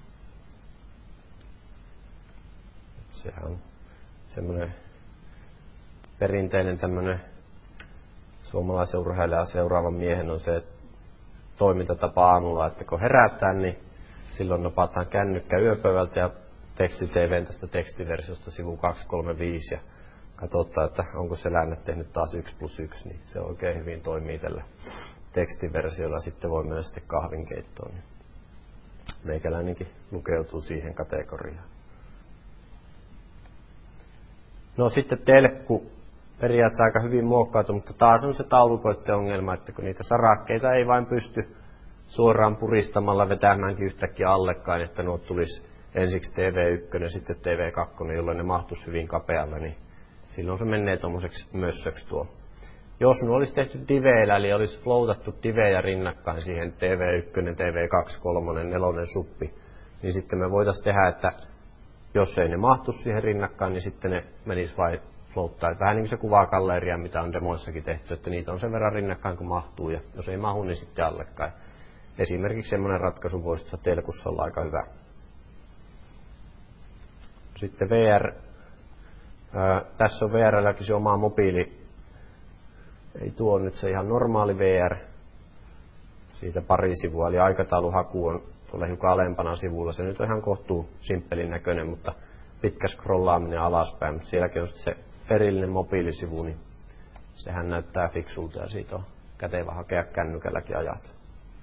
Sehän on semmoinen perinteinen tämmöinen suomalaisen urheilijan seuraavan miehen on se toimintatapa aamulla, että kun herätään, niin silloin napataan kännykkä yöpöydältä ja teksti-T V:n tästä tekstiversiosta sivu kaksisataakolmekymmentäviisi ja katsotaan, että onko se läänne tehnyt taas yksi plus yksi, niin se oikein hyvin toimii tällä tekstiversiolla. Sitten voi mennä sitten kahvinkeittoon. Niin meikäläinenkin lukeutuu siihen kategoriaan. No sitten telkku periaatteessa aika hyvin muokkautu, mutta taas on se taulukoitten ongelma, että kun niitä sarakkeita ei vain pysty suoraan puristamalla vetämäänkin yhtäkkiä allekkain, että nuo tulisi ensiksi T V yksi ja sitten T V kaksi, jolloin ne mahtuisi hyvin kapealla, niin silloin se menee tuommoiseksi mössöksi tuo. Jos nuo olisi tehty diveillä, eli olisi floutattu divejä rinnakkain siihen T V yksi, T V kaksi, kolme, nelonen suppi, niin sitten me voitaisiin tehdä, että jos ei ne mahtuisi siihen rinnakkain, niin sitten ne menisi vain floattaa. Vähän niin kuin se kuvakalleria, mitä on demoissakin tehty, että niitä on sen verran rinnakkain kuin mahtuu, ja jos ei mahu, niin sitten allekkain. Esimerkiksi semmoinen ratkaisu voisi tuossa telkussa olla aika hyvä. Sitten V R. Ää, tässä on V R:lläkin se oma mobiili. Ei tuo nyt se ihan normaali V R. Siitä pari sivua, eli aikatauluhaku on tuolla hiukan alempana sivulla. Se nyt on ihan kohtuu simppelin näköinen, mutta pitkä scrollaaminen alaspäin. Mutta sielläkin on se perillinen mobiilisivu, niin sehän näyttää fiksulta ja siitä on kätevä hakea kännykälläkin ajat.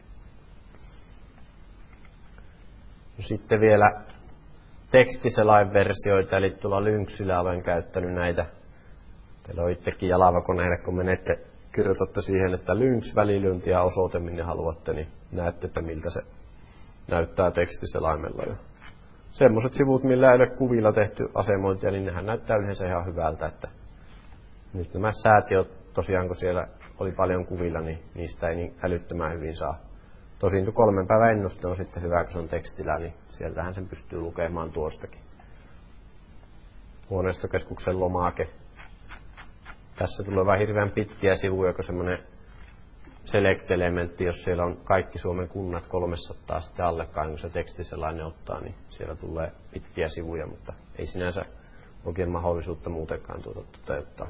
No sitten vielä tekstiselain-versioita, eli tuolla Lynxillä olen käyttänyt näitä. Teillä on itsekin jalavakoneelle, kun menette, kirjoitatte siihen, että Lynx, välilyönti ja osoite, minne haluatte, niin näette, että miltä se näyttää tekstiselaimella. Ja semmoiset sivut, millä ei ole kuvilla tehty asemointia, niin nehän näyttää yleensä ihan hyvältä. Että nyt nämä säätiöt, tosiaan kun siellä oli paljon kuvilla, niin niistä ei niin älyttömän hyvin saa. Tosin tuo kolmen päivän ennuste on sitten hyvä, kun se on tekstillä, niin sieltähän sen pystyy lukemaan tuostakin. Huoneistokeskuksen lomake. Tässä tulee vain hirveän pitkiä sivuja, kun semmoinen select-elementti, jos siellä on kaikki Suomen kunnat kolmesataa sitten allekkaan, kun se teksti sellainen ottaa, niin siellä tulee pitkiä sivuja, mutta ei sinänsä oikein mahdollisuutta muutenkaan tuota toteuttaa.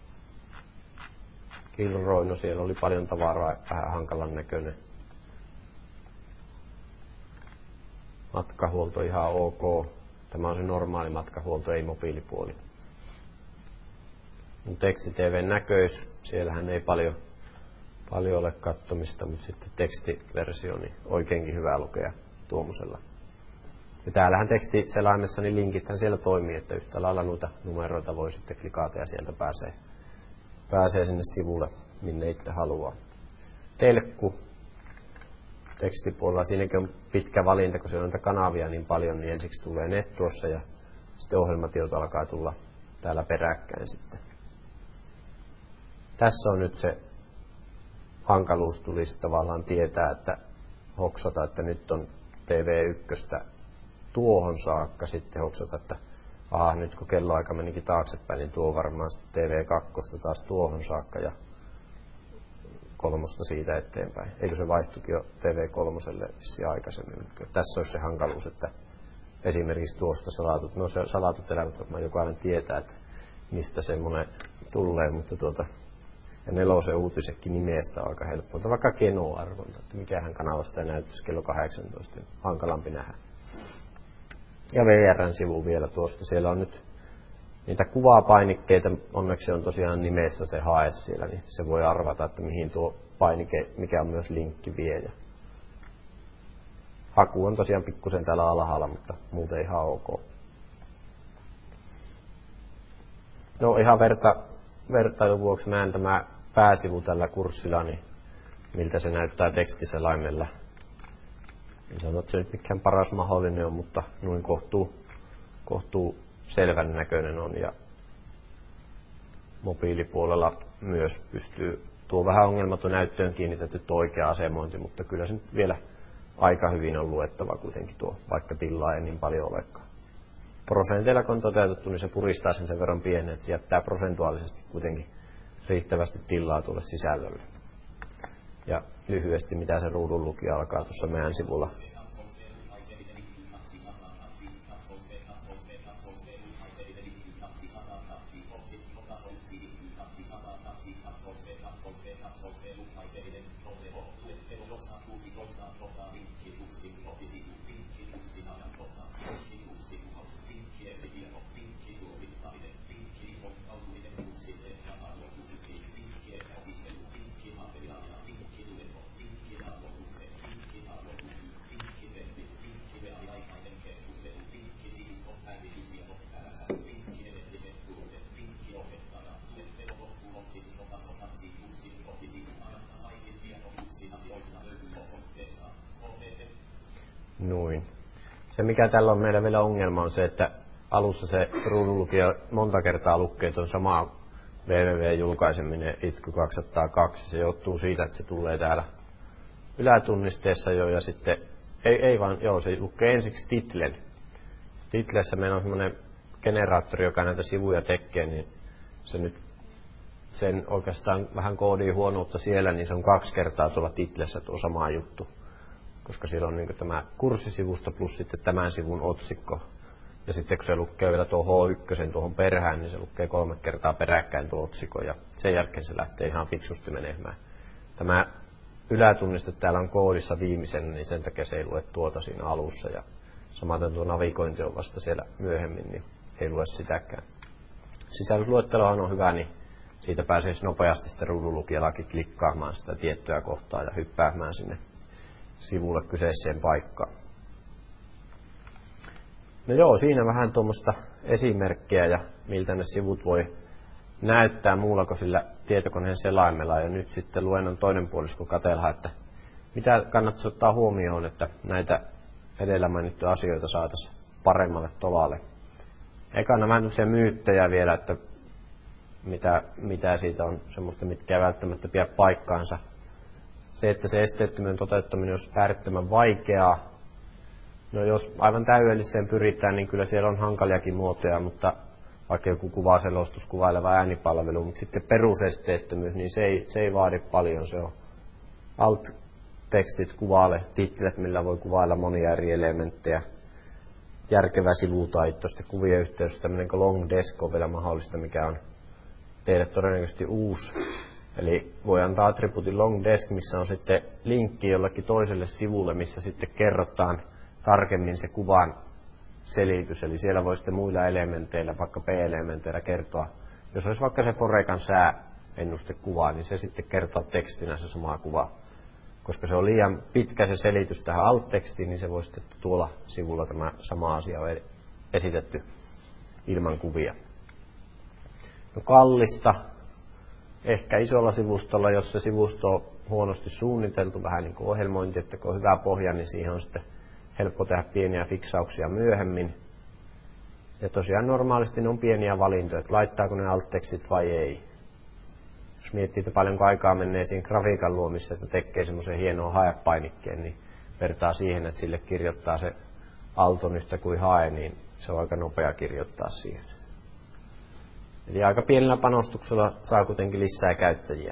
Kilroy, no siellä oli paljon tavaraa, vähän hankalan näköinen. Matkahuolto ihan ok. Tämä on se normaali matkahuolto, ei mobiilipuoli. Teksti-T V:n näköis, siellähän ei paljon, paljon ole kattomista, mutta sitten tekstiversio, niin oikeinkin hyvä lukea tuommoisella. Ja täällähän tekstiselaimessa, niin linkithän siellä toimii, että yhtä lailla noita numeroita voi sitten klikata ja sieltä pääsee, pääsee sinne sivulle, minne itse haluaa. Telkku. Tekstipuolella siinäkin on pitkä valinta, kun siellä on niitä kanavia niin paljon, niin ensiksi tulee net tuossa ja sitten ohjelmatiedot alkaa tulla täällä peräkkäin sitten. Tässä on nyt se hankaluus, tulisi tavallaan tietää, että hoksata, että nyt on T V yksi tuohon saakka, sitten hoksata, että aha, nyt kun kelloaika menikin taaksepäin, niin tuo varmaan sitten T V kaksi taas tuohon saakka ja kolmosta siitä eteenpäin. Eikö se vaihtuikin jo T V kolme vissiin aikaisemmin. Tässä olisi se hankaluus, että esimerkiksi tuosta salatut, no se salatut elämät, että jokainen tietää, että mistä semmoinen tulee, mutta tuota, ja nelosen uutisekin nimestä on aika helppoa. Vaikka Keno-arvonta, että mikähän kanavasta ei näyttäisi kello kahdeksantoista, hankalampi nähdä. Ja V R:n sivu vielä tuosta, siellä on nyt niitä kuvapainikkeita, onneksi on tosiaan nimessä se hae siellä, niin se voi arvata, että mihin tuo painike, mikä on myös linkki vie. Ja haku on tosiaan pikkusen täällä alhaalla, mutta muuten ihan ok. No ihan verta, vertailun vuoksi näen tämä pääsivu tällä kurssilla, niin miltä se näyttää tekstiselaimella. En sano, että se nyt mikään paras mahdollinen on, mutta noin kohtuu, kohtuu selvän näköinen on. Ja mobiilipuolella myös pystyy, tuo vähän ongelmaton näyttöön kiinnitetty tuo oikea asemointi, mutta kyllä se nyt vielä aika hyvin on luettava kuitenkin tuo, vaikka tilaa ei niin paljon olekaan. Prosenteilla kun on toteutettu, niin se puristaa sen sen verran pienen, että se jättää prosentuaalisesti kuitenkin riittävästi tilaa tuolle sisällölle. Ja lyhyesti, mitä se ruudun lukija alkaa tuossa meidän sivulla. Noin. Se mikä tällä on meillä vielä ongelma on se, että alussa se ruudunlukija monta kertaa lukee tuon samaa www-julkaiseminen I T K Y kaksisataakaksi. Se johtuu siitä, että se tulee täällä ylätunnisteessa jo ja sitten, ei, ei vaan, joo, se lukee ensiksi titlen. Titlessä meillä on semmoinen generaattori, joka näitä sivuja tekee, niin se nyt sen oikeastaan vähän koodii huonoutta siellä, niin se on kaksi kertaa tuolla titlessä tuo sama juttu. Koska siellä on niin tämä kurssisivusto plus sitten tämän sivun otsikko. Ja sitten kun se lukee vielä tuo H yksi tuohon perään, niin se lukee kolme kertaa peräkkäin tuo otsikko. Ja sen jälkeen se lähtee ihan fiksusti menemään. Tämä ylätunniste täällä on koodissa viimeisen, niin sen takia se ei lue tuota siinä alussa. Ja samaten tuo navigointi on vasta siellä myöhemmin, niin ei lue sitäkään. Sisällysluettelohan on hyvä, niin siitä pääsee nopeasti sitten ruudunlukijallakin klikkaamaan sitä tiettyä kohtaa ja hyppäämään sinne sivulle kyseiseen paikkaan. No joo, siinä vähän tuommoista esimerkkiä ja miltä ne sivut voi näyttää muulla kuin sillä tietokoneen selaimella. Ja nyt sitten luennon toinen puolisko katsellaan, että mitä kannattaisi ottaa huomioon, että näitä edellä mainittuja asioita saataisiin paremmalle tolalle. Ekana vähän tämmöisiä myyttejä vielä, että mitä, mitä siitä on semmoista, mitkä ei välttämättä pidä paikkaansa. Se, että se esteettömyyden toteuttaminen olisi äärettömän vaikeaa. No jos aivan täydelliseen pyritään, niin kyllä siellä on hankaliakin muotoja, mutta vaikka joku kuvaselostus, kuvaileva äänipalvelu, mutta sitten perusesteettömyys, niin se ei, se ei vaadi paljon. Se on alt-tekstit kuvaile, titlet, millä voi kuvailla monia eri elementtejä. Järkevä sivutaito, sitten kuvien yhteydessä tämmöinen kuin long desk on vielä mahdollista, mikä on teille todennäköisesti uusi. Eli voi antaa attribuutin long desk, missä on sitten linkki jollekin toiselle sivulle, missä sitten kerrotaan tarkemmin se kuvan selitys. Eli siellä voi sitten muilla elementeillä, vaikka P-elementeillä kertoa. Jos olisi vaikka se Forecan sääennustekuva, niin se sitten kertoo tekstinä se sama kuva. Koska se on liian pitkä se selitys tähän alt-tekstiin, niin se voi sitten tuolla sivulla tämä sama asia on esitetty ilman kuvia. No kallista. Ehkä isolla sivustolla, jos se sivusto on huonosti suunniteltu, vähän niin kuin ohjelmointi, että kun on hyvä pohja, niin siihen on sitten helppo tehdä pieniä fiksauksia myöhemmin. Ja tosiaan normaalisti ne on pieniä valintoja, että laittaako ne alt-tekstit vai ei. Jos miettii, että paljonko aikaa menee siinä grafiikan luomissa, että tekee semmoisen hienoa haepainikkeen, niin vertaa siihen, että sille kirjoittaa se alton yhtä kuin hae, niin se on aika nopea kirjoittaa siihen. Eli aika pienellä panostuksella saa kuitenkin lisää käyttäjiä.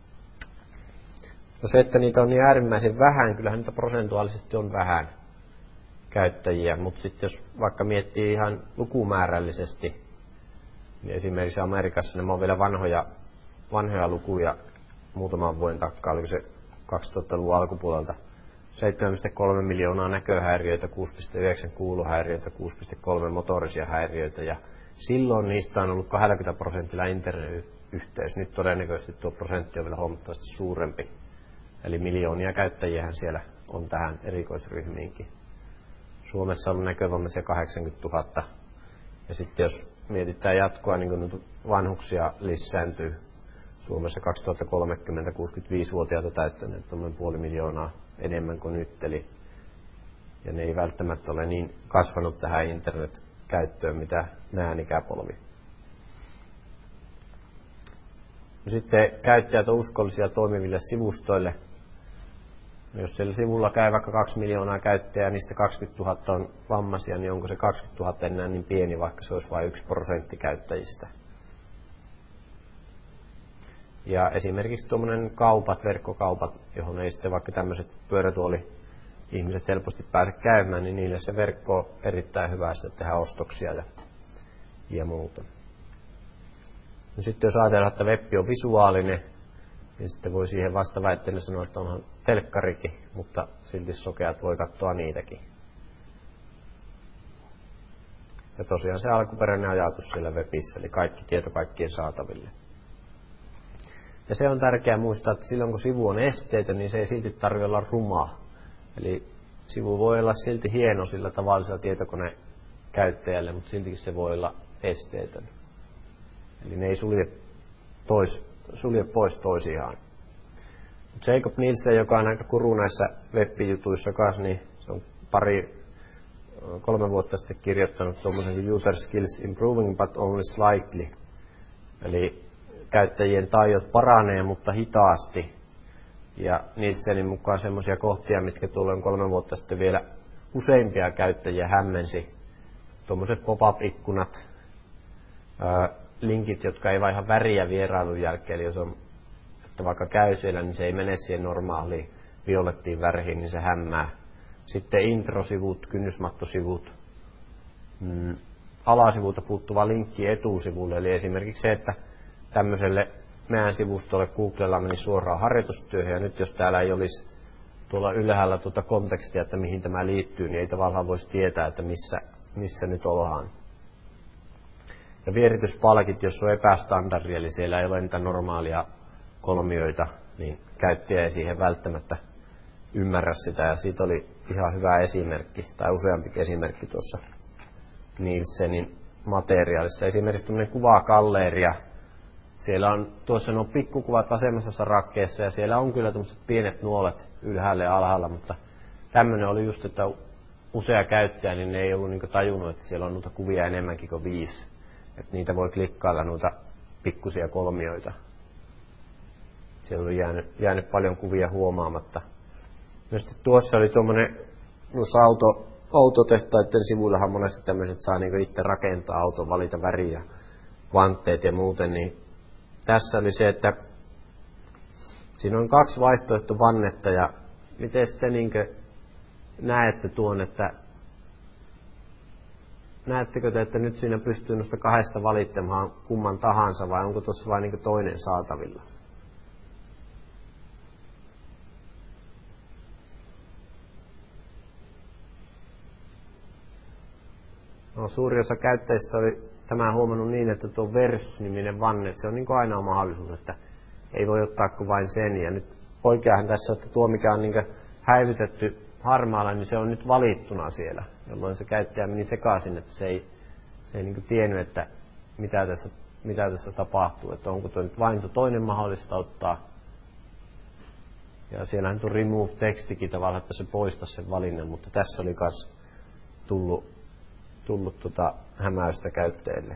No se, että niitä on niin äärimmäisen vähän, kyllähän niitä prosentuaalisesti on vähän käyttäjiä, mutta sitten jos vaikka miettii ihan lukumäärällisesti, niin esimerkiksi Amerikassa nämä on vielä vanhoja, vanhoja lukuja muutaman vuoden takaa, oliko se kaksituhattaluvun alkupuolelta, seitsemän pilkku kolme miljoonaa näköhäiriöitä, kuusi pilkku yhdeksän kuulohäiriöitä, kuusi pilkku kolme motorisia häiriöitä ja silloin niistä on ollut kaksikymmentä prosentilla internetyhteys. Nyt todennäköisesti tuo prosentti on vielä huomattavasti suurempi. Eli miljoonia käyttäjiähän siellä on tähän erikoisryhmiinkin. Suomessa on ollut näkövammaisia kahdeksankymmentätuhatta. Ja sitten jos mietitään jatkoa, niin kun vanhuksia lisääntyy Suomessa kaksituhattakolmekymmentä kuusikymmentäviisivuotiaita täyttäneet noin puoli miljoonaa enemmän kuin nyt. Eli ja ne ei välttämättä ole niin kasvanut tähän internet-käyttöön, mitä meidän ikäpolvi. No sitten käyttäjät on uskollisia toimiville sivustoille. No jos siellä sivulla käy vaikka kaksi miljoonaa käyttäjää ja niistä kaksikymmentätuhatta on vammaisia, niin onko se kaksikymmentätuhatta enää niin pieni, vaikka se olisi vain yksi prosentti käyttäjistä. Ja esimerkiksi tuommoinen kaupat, verkkokaupat, johon ei sitten vaikka tämmöiset pyörätuoli-ihmiset helposti pääse käymään, niin niille se verkko on erittäin hyvä sitten tehdä ostoksia ja, ja muuta. No sitten jos ajatellaan, että web on visuaalinen, niin sitten voi siihen vastaväitteenä sanoa, että onhan telkkarikin, mutta silti sokeat voi katsoa niitäkin. Ja tosiaan se alkuperäinen ajatus siellä webissä, eli kaikki tieto kaikkien saataville. Ja se on tärkeää muistaa, että silloin kun sivu on esteetön, niin se ei silti tarvitse olla ruma. Eli sivu voi olla silti hieno sillä tavallisella tietokonekäyttäjälle, mutta siltikin se voi olla esteetön. Eli ne ei sulje, tois, sulje pois toisiaan. Jacob Nielsen, joka on aika kuru näissä web-jutuissa kanssa, niin se on pari, kolme vuotta sitten kirjoittanut tuommoisen kuin User Skills Improving but Only Slightly. Eli käyttäjien taidot paranee, mutta hitaasti. Ja Nielsenin mukaan semmoisia kohtia, mitkä tuolloin kolme vuotta sitten vielä useimpia käyttäjiä hämmensi. Tuommoiset pop-up-ikkunat, ää, linkit, jotka ei vaiha väriä vierailun jälkeen, eli jos on, että vaikka käy siellä, niin se ei mene siihen normaaliin violettiin väriin, niin se hämmää. Sitten introsivut, kynnysmattosivut, mm, alasivulta puuttuva linkki etusivulle, eli esimerkiksi se, että tämmöiselle meidän sivustolle Googlella meni suoraan harjoitustyöhön, ja nyt jos täällä ei olisi tuolla ylhäällä tuota kontekstia, että mihin tämä liittyy, niin ei tavallaan voisi tietää, että missä, missä nyt ollaan. Ja vierityspalkit, jos on epästandardi, eli siellä ei ole niitä normaalia kolmioita, niin käyttäjä ei siihen välttämättä ymmärrä sitä, ja siitä oli ihan hyvä esimerkki, tai useampi esimerkki tuossa Nielsenin materiaalissa. Esimerkiksi tämmöinen kuvakalleria. Siellä on tuossa nuo pikkukuvat vasemmassa sarakkeessa, ja siellä on kyllä tämmöiset pienet nuolet ylhäällä ja alhaalla, mutta tämmöinen oli just, että usea käyttäjä, niin ne ei ollut niin tajunnut, että siellä on noita kuvia enemmänkin kuin viisi. Että niitä voi klikkailla noita pikkusia kolmioita. Siellä oli jäänyt, jäänyt paljon kuvia huomaamatta. Myös tuossa oli tuommoinen, noissa auto, autotehtaiden sivuillahan monesti tämmöiset saa niin itse rakentaa auton, valita väriä, vantteet ja muuten, niin tässä oli se, että siinä on kaksi vaihtoehtovannetta, ja miten te niin näette tuon, että näettekö te, että nyt siinä pystyy noista kahdesta valittamaan kumman tahansa, vai onko tuossa vain niin toinen saatavilla? No, suuri osa käyttäjistä oli tämän huomannut niin, että tuo versus-niminen vanne, se on niin kuin ainoa mahdollisuus, että ei voi ottaa kuin vain sen. Ja nyt oikeahan tässä, että tuo mikä on niin häivytetty harmaalla, niin se on nyt valittuna siellä, jolloin se käyttäjä meni sekaisin, että se ei, se ei niin tiennyt, että mitä tässä, mitä tässä tapahtuu, että onko tuo nyt vain tuo toinen mahdollista ottaa. Ja siellähän tuo remove tekstikin tavallaan, että se poistaisi sen valinnan, mutta tässä oli myös tullut, tullut tuota hämäystä käyttäjille.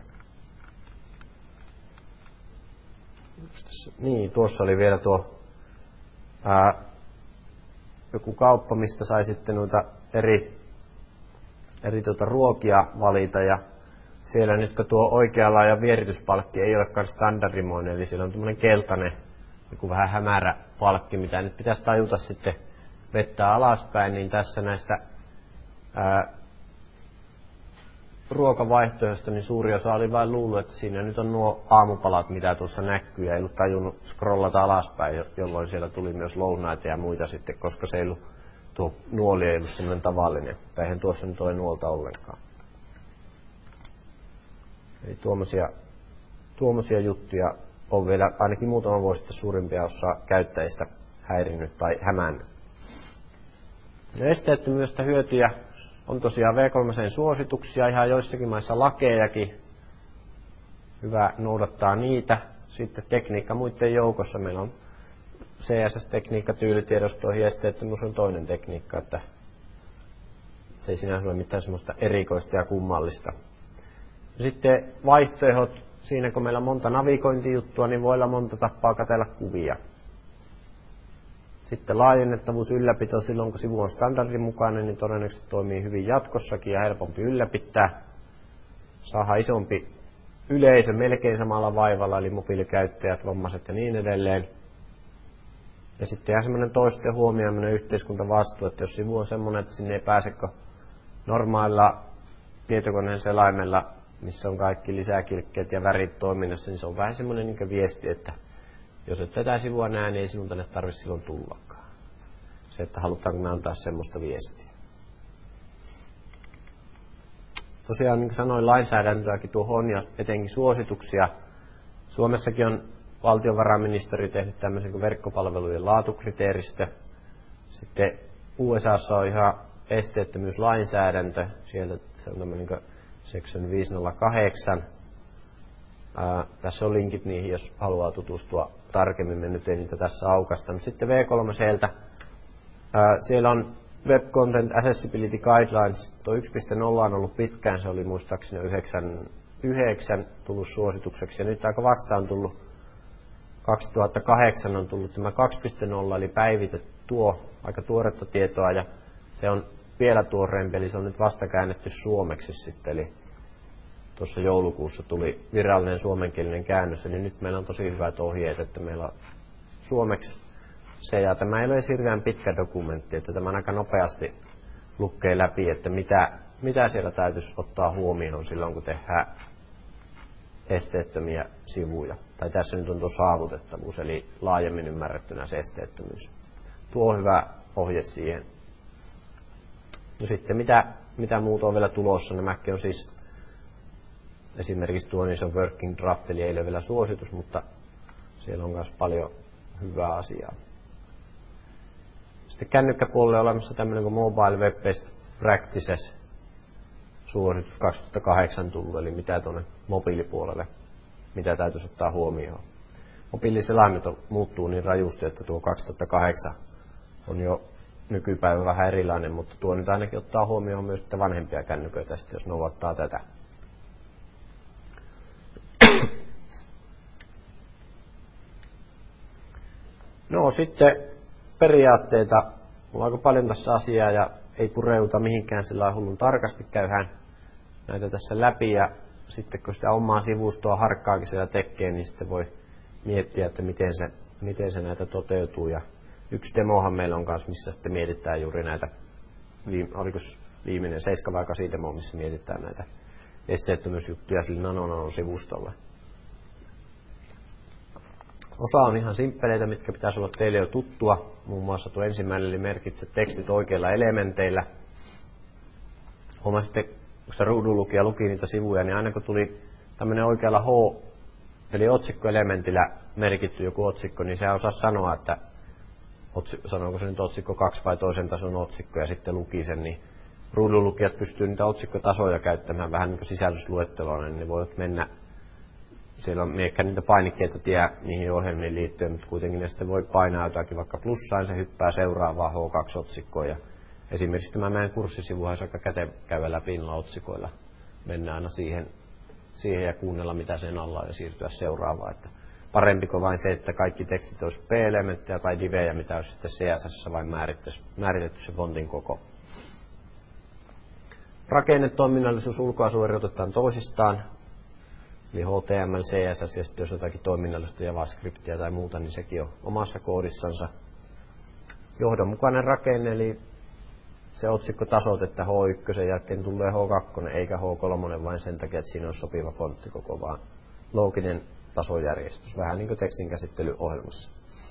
Niin, tuossa oli vielä tuo ää, joku kauppa, mistä sai sitten noita eri, eri tuota ruokia valita, ja siellä nyt kun tuo oikealla ja vierityspalkki ei olekaan standardimoinen, eli siellä on tämmöinen keltainen, joku vähän hämärä palkki, mitä nyt pitäisi tajuta sitten vettää alaspäin, niin tässä näistä ää, ruokavaihtoehdosta, niin suuri osa oli vain luullut, että siinä nyt on nuo aamupalat, mitä tuossa näkyy, ja ei ollut tajunnut scrollata alaspäin, jolloin siellä tuli myös lounaita ja muita sitten, koska se ei ollut, tuo nuoli ei ollut semmoinen tavallinen, tai eihän tuossa nyt ole nuolta ollenkaan. Eli tuommoisia, tuommoisia juttuja on vielä ainakin muutama vuosi sitten suurimpia osa käyttäjistä häirinnyt tai hämännyt. Ja esteettömyydestä hyötyjä on tosiaan V kolme suosituksia, ihan joissakin maissa lakejakin. Hyvä noudattaa niitä. Sitten tekniikka muiden joukossa. Meillä on C S S-tekniikka, tyylitiedostoihin, esteettömyys on toinen tekniikka. Että Se ei sinänsä ole mitään semmoista erikoista ja kummallista. Sitten vaihtoehdot, siinä kun meillä on monta navigointijuttua, niin voi olla monta tapaa katsella kuvia. Sitten laajennettavuus, ylläpito, silloin kun sivu on standardin mukainen, niin todennäköisesti toimii hyvin jatkossakin ja helpompi ylläpitää. Saadaan isompi yleisö melkein samalla vaivalla, eli mobiilikäyttäjät, vammaiset ja niin edelleen. Ja sitten ihan semmoinen toisten huomioiminen yhteiskuntavastuu, että jos sivu on semmoinen, että sinne ei pääsekö normaalilla tietokoneen selaimella, missä on kaikki lisäkilkkeet ja värit toiminnassa, niin se on vähän semmoinen niin viesti, että jos et tätä sivua näe, niin ei sinun tänne tarvitse silloin tullakaan. Se, että halutaanko me antaa semmoista viestiä. Tosiaan, niin kuin sanoin, lainsäädäntöäkin tuohon ja etenkin suosituksia. Suomessakin on valtiovarainministeri tehnyt tämmöisen kuin verkkopalvelujen laatukriteeristö. Sitten U S A:ssa on ihan esteettömyyslainsäädäntö. Sieltä se on tämmöinen kuin section viisisataakahdeksan. Ää, tässä on linkit niihin, jos haluaa tutustua tarkemmin. Me nyt ei niitä tässä aukasta. Sitten V kolme C:ltä. Ää, siellä on Web Content Accessibility Guidelines. Tuo yksi piste nolla on ollut pitkään. Se oli muistaakseni yhdeksänkymmentäyhdeksän tullut suositukseksi. Ja nyt aika vastaan tullut. kaksituhattakahdeksan on tullut tämä kaksi piste nolla, eli päivitetty tuo aika tuoretta tietoa. Ja se on vielä tuoreempi, eli se on nyt vasta käännetty suomeksi sitten. Eli tuossa joulukuussa tuli virallinen suomenkielinen käännös, eli nyt meillä on tosi hyvät ohjeet, että meillä on suomeksi se, ja tämä ei ole edes hirveän pitkä dokumentti, että tämä aika nopeasti lukee läpi, että mitä, mitä siellä täytyisi ottaa huomioon silloin, kun tehdään esteettömiä sivuja. Tai tässä nyt on tuo saavutettavuus, eli laajemmin ymmärrettynä se esteettömyys. Tuo on hyvä ohje siihen. No sitten mitä, mitä muuta on vielä tulossa, nämäkin on siis esimerkiksi tuo niin se on working draft, eli ei ole vielä suositus, mutta siellä on myös paljon hyvää asiaa. Sitten kännykkäpuolelle on olemassa tämmöinen kuin Mobile Web-Based Practices suositus kaksituhattakahdeksan tullut, eli mitä tuonne mobiilipuolelle, mitä täytyisi ottaa huomioon. Mobiiliselaimet muuttuu niin rajusti, että tuo kaksituhattakahdeksan on jo nykypäivä vähän erilainen, mutta tuo nyt ainakin ottaa huomioon myös vanhempia kännyköitä, jos noudattaa tätä. No sitten periaatteita. On aika paljon tässä asiaa ja ei pureuta mihinkään sillä hullun tarkasti. Käyhän näitä tässä läpi ja sitten kun sitä omaa sivustoa harkkaakin siellä tekee, niin sitten voi miettiä, että miten se, miten se näitä toteutuu. Ja yksi demohan meillä on kanssa, missä sitten mietitään juuri näitä, oliko viimeinen seitsemän vai kahdeksan demo, missä mietitään näitä esteettömyysjuttuja sille nanonanon sivustolle. Osa on ihan simppeleitä, mitkä pitäisi olla teille jo tuttua. Muun muassa tuo ensimmäinen, eli merkitse tekstit oikeilla elementeillä. Huomasitte, kun se ruudunlukija luki niitä sivuja, niin aina kun tuli tämmöinen oikealla H, eli otsikkoelementillä merkitty joku otsikko, niin se osasi sanoa, että sanooko se nyt otsikko kaksi vai toisen tason otsikko, ja sitten luki sen, niin ruudunlukijat pystyy niitä otsikkotasoja käyttämään vähän niin kuin sisällysluetteloon, niin ne voivat mennä. Siellä on ehkä niitä painikkeita tie niihin ohjelmiin liittyen, mutta kuitenkin ne sitten voi painaa jotakin vaikka plussaan, se hyppää seuraavaa H kaksi -otsikkoa. Ja esimerkiksi tämä meidän kurssisivu olisi aika käte käydä läpi noilla otsikoilla. Mennään aina siihen, siihen ja kuunnella mitä sen alla on ja siirtyä seuraavaan. Että parempiko vain se, että kaikki tekstit olisi P-elementtejä tai divejä, mitä olisi sitten C S S vain määritetty se fontin koko. Rakennetoiminnallisuus ulkoasu erotetaan toisistaan. Eli H T M L, C S S ja sitten jos jotakin toiminnallista JavaScriptia tai muuta, niin sekin on omassa koodissansa. Johdonmukainen rakenne, eli se otsikko tasot, että H yksi jälkeen tulee H kaksi eikä H kolme vain sen takia, että siinä on sopiva fontti koko, vaan looginen tasojärjestys, vähän niin kuin tekstinkäsittelyohjelmassa.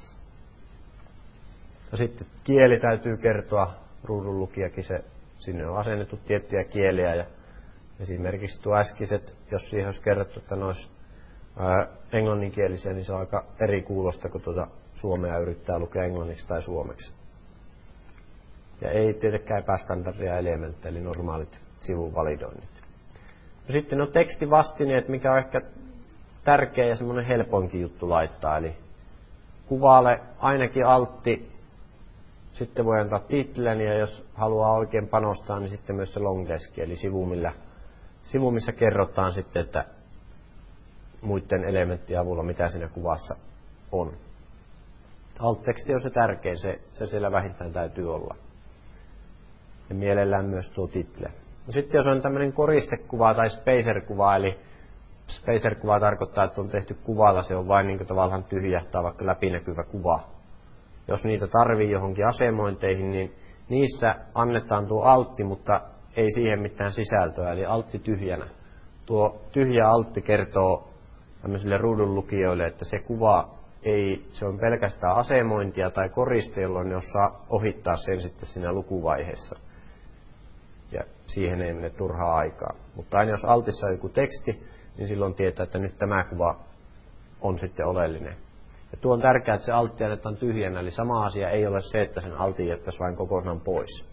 Ja sitten kieli täytyy kertoa, ruudunlukijakin se, sinne on asennettu tiettyjä kieliä ja esimerkiksi tuo äskiset, jos siihen olisi kerrottu, että ne olisi ää, englanninkielisiä, niin se on aika eri kuulosta, kun tuota suomea yrittää lukea englanniksi tai suomeksi. Ja ei tietenkään epästandardia elementtejä, eli normaalit sivun validoinnit. No sitten on tekstivastineet, mikä on ehkä tärkeä ja semmoinen helpoinkin juttu laittaa. Eli kuvaalle ainakin altti sitten voi antaa titlen, ja jos haluaa oikein panostaa, niin sitten myös se long text, eli sivu, millä, sivu missä kerrotaan sitten, että muiden elementtien avulla, mitä siinä kuvassa on. Alt-teksti on se tärkein, se, se siellä vähintään täytyy olla. Ja mielellään myös tuo title. No sitten jos on tämmöinen koristekuva tai spacer-kuva, eli spacer-kuva tarkoittaa, että on tehty kuvalla, se on vain niin kuin tavallaan tyhjä tai vaikka läpinäkyvä kuva. Jos niitä tarvii johonkin asemointeihin, niin niissä annetaan tuo altti, mutta ei siihen mitään sisältöä, eli altti tyhjänä. Tuo tyhjä altti kertoo tämmöisille ruudun lukijoille, että se kuva ei, se on pelkästään asemointia tai koriste, jolloin ne osaa ohittaa sen sitten siinä lukuvaiheessa. Ja siihen ei mene turhaa aikaa. Mutta aina jos altissa on joku teksti, niin silloin tietää, että nyt tämä kuva on sitten oleellinen. Ja tuo on tärkeää, että se altti jätetään tyhjänä, eli sama asia ei ole se, että sen altin jättäisi vain kokonaan pois.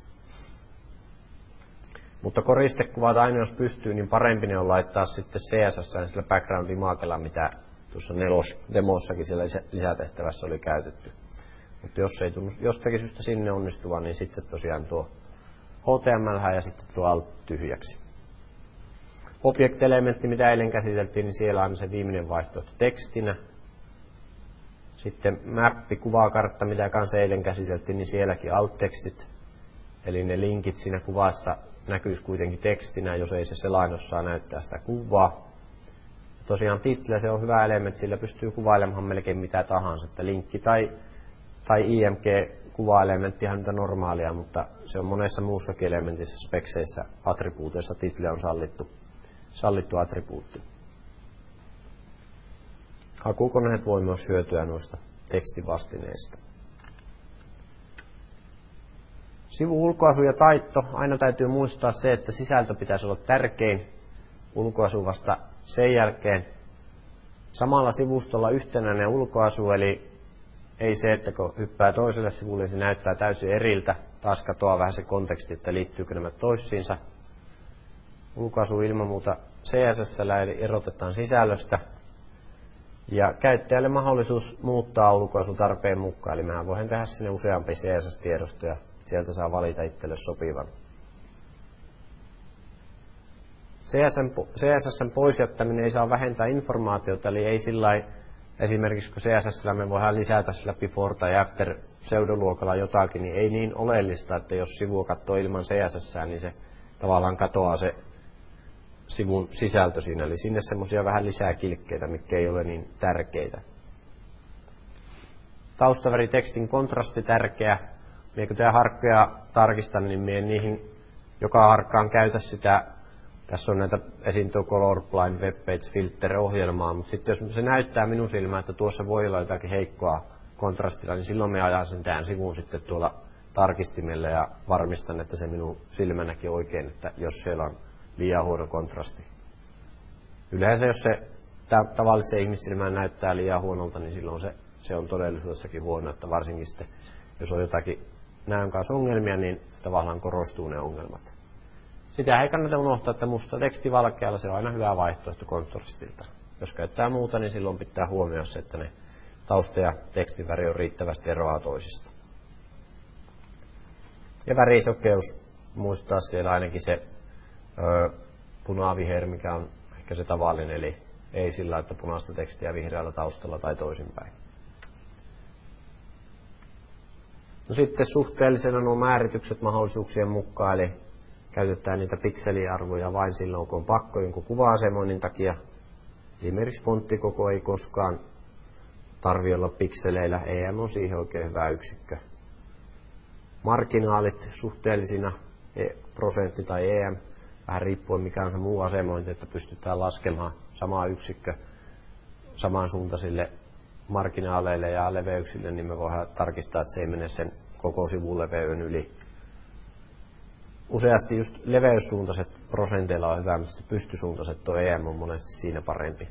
Mutta koristekuvat aina jos pystyy, niin parempi ne on laittaa sitten C S S sillä background imagella, mitä tuossa nelos-demossakin siellä lisätehtävässä oli käytetty. Mutta jos ei tunnu jostakin syystä sinne onnistuva, niin sitten tosiaan tuo H T M L ja sitten tuo alt tyhjäksi. Object-elementti, mitä eilen käsiteltiin, niin siellä on se viimeinen vaihtoehto tekstinä. Sitten mappi, kuvakartta, mitä kanssa eilen käsiteltiin, niin sielläkin alt-tekstit. Eli ne linkit siinä kuvassa näkyisi kuitenkin tekstinä, jos ei se selain osaa näyttää sitä kuvaa. Tosiaan title, se on hyvä elementti, sillä pystyy kuvailemaan melkein mitä tahansa. Että linkki tai, tai I M G-kuvaelementtihan on normaalia, mutta se on monessa muussakin elementissä, spekseissä, attribuuteissa title on sallittu, sallittu attribuutti. Hakukoneet voi myös hyötyä noista tekstivastineista. Sivu-ulkoasu ja taitto. Aina täytyy muistaa se, että sisältö pitäisi olla tärkein, ulkoasu vasta sen jälkeen. Samalla sivustolla yhtenäinen ulkoasu, eli ei se, että kun hyppää toiselle sivulle, niin se näyttää täysin eriltä. Taas katoaa vähän se konteksti, että liittyykö nämä toisiinsa. Ulkoasu ilman muuta C S S:llä, eli erotetaan sisällöstä. Ja käyttäjälle mahdollisuus muuttaa ulkoasu tarpeen mukaan, eli mehän voidaan tehdä sinne useampi C S S-tiedosto ja sieltä saa valita itselle sopivan. C S S:n poisjättäminen ei saa vähentää informaatiota, eli ei sillä esimerkiksi kun C S S:llä me voidaan lisätä sillä before tai after pseudoluokalla jotakin, niin ei niin oleellista, että jos sivua katsoo ilman C S S:ää, niin se tavallaan katoaa se sivun sisältö siinä. Eli sinne semmoisia vähän lisää kilkkeitä, mitkä ei ole niin tärkeitä. Taustaväritekstin kontrasti tärkeä. Minä kun tämä harkkoja tarkistan, niin minä niihin joka harkkaan käytä sitä. Tässä on näitä esiin tuo Colorblind Web Page Filter-ohjelmaa, mutta sitten jos se näyttää minun silmään, että tuossa voi olla jotakin heikkoa kontrastilla, niin silloin me ajan sen tämän sivun sitten tuolla tarkistimella ja varmistan, että se minun silmänäkin oikein, että jos siellä on liian huono kontrasti. Yleensä jos se tavalliseen ihmissilmään näyttää liian huonolta, niin silloin se, se on todellisuudessakin huono, että varsinkin sitten, jos on jotakin näön kanssa ongelmia, niin tavallaan korostuu ne ongelmat. Sitä ei kannata unohtaa, että musta teksti valkealla se on aina hyvä vaihtoehto kontrastilta. Jos käyttää muuta, niin silloin pitää huomioida se, että ne tausta- ja tekstiväri on riittävästi eroaa toisista. Ja värisokeus, muistaa siellä ainakin se ö, punaviher, mikä on ehkä se tavallinen, eli ei sillä, että punaista tekstiä vihreällä taustalla tai toisinpäin. No sitten suhteellisena nuo määritykset mahdollisuuksien mukaan, eli käytetään niitä pikseliarvoja vain silloin, kun on pakko jonkun kuva-asemoinnin takia. Esimerkiksi fonttikoko ei koskaan tarvitse olla pikseleillä, E M on siihen oikein hyvä yksikkö. Marginaalit suhteellisina, prosentti tai E M, vähän riippuen mikä on se muu asemointi, että pystytään laskemaan sama yksikkö samansuuntaisille marginaaleille ja leveyksille, niin me voidaan tarkistaa, että se ei mene sen koko sivun leveyn yli. Useasti just leveyssuuntaiset prosenteilla on hyvä, mutta pystysuuntaiset tuo E M on monesti siinä parempi.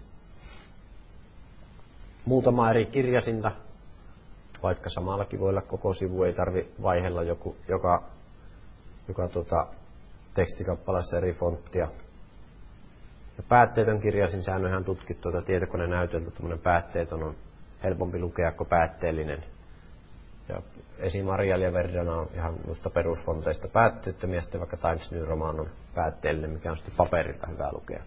Muutama eri kirjasinta, vaikka samallakin voi olla koko sivu, ei tarvi vaihella joku, joka, joka tota, tekstikappaleessa eri fonttia. Ja päätteetön kirjasin, sehän on ihan tutkittu tuota tietokoneen näytöltä, tämmöinen päätteetön on helpompi lukea kuin päätteellinen. Ja esim. Arial ja Verdana on ihan noista perusfonteista päätteettömiä, ja sitten vaikka Times New Roman on päätteellinen, mikä on sitten paperilta hyvä lukea.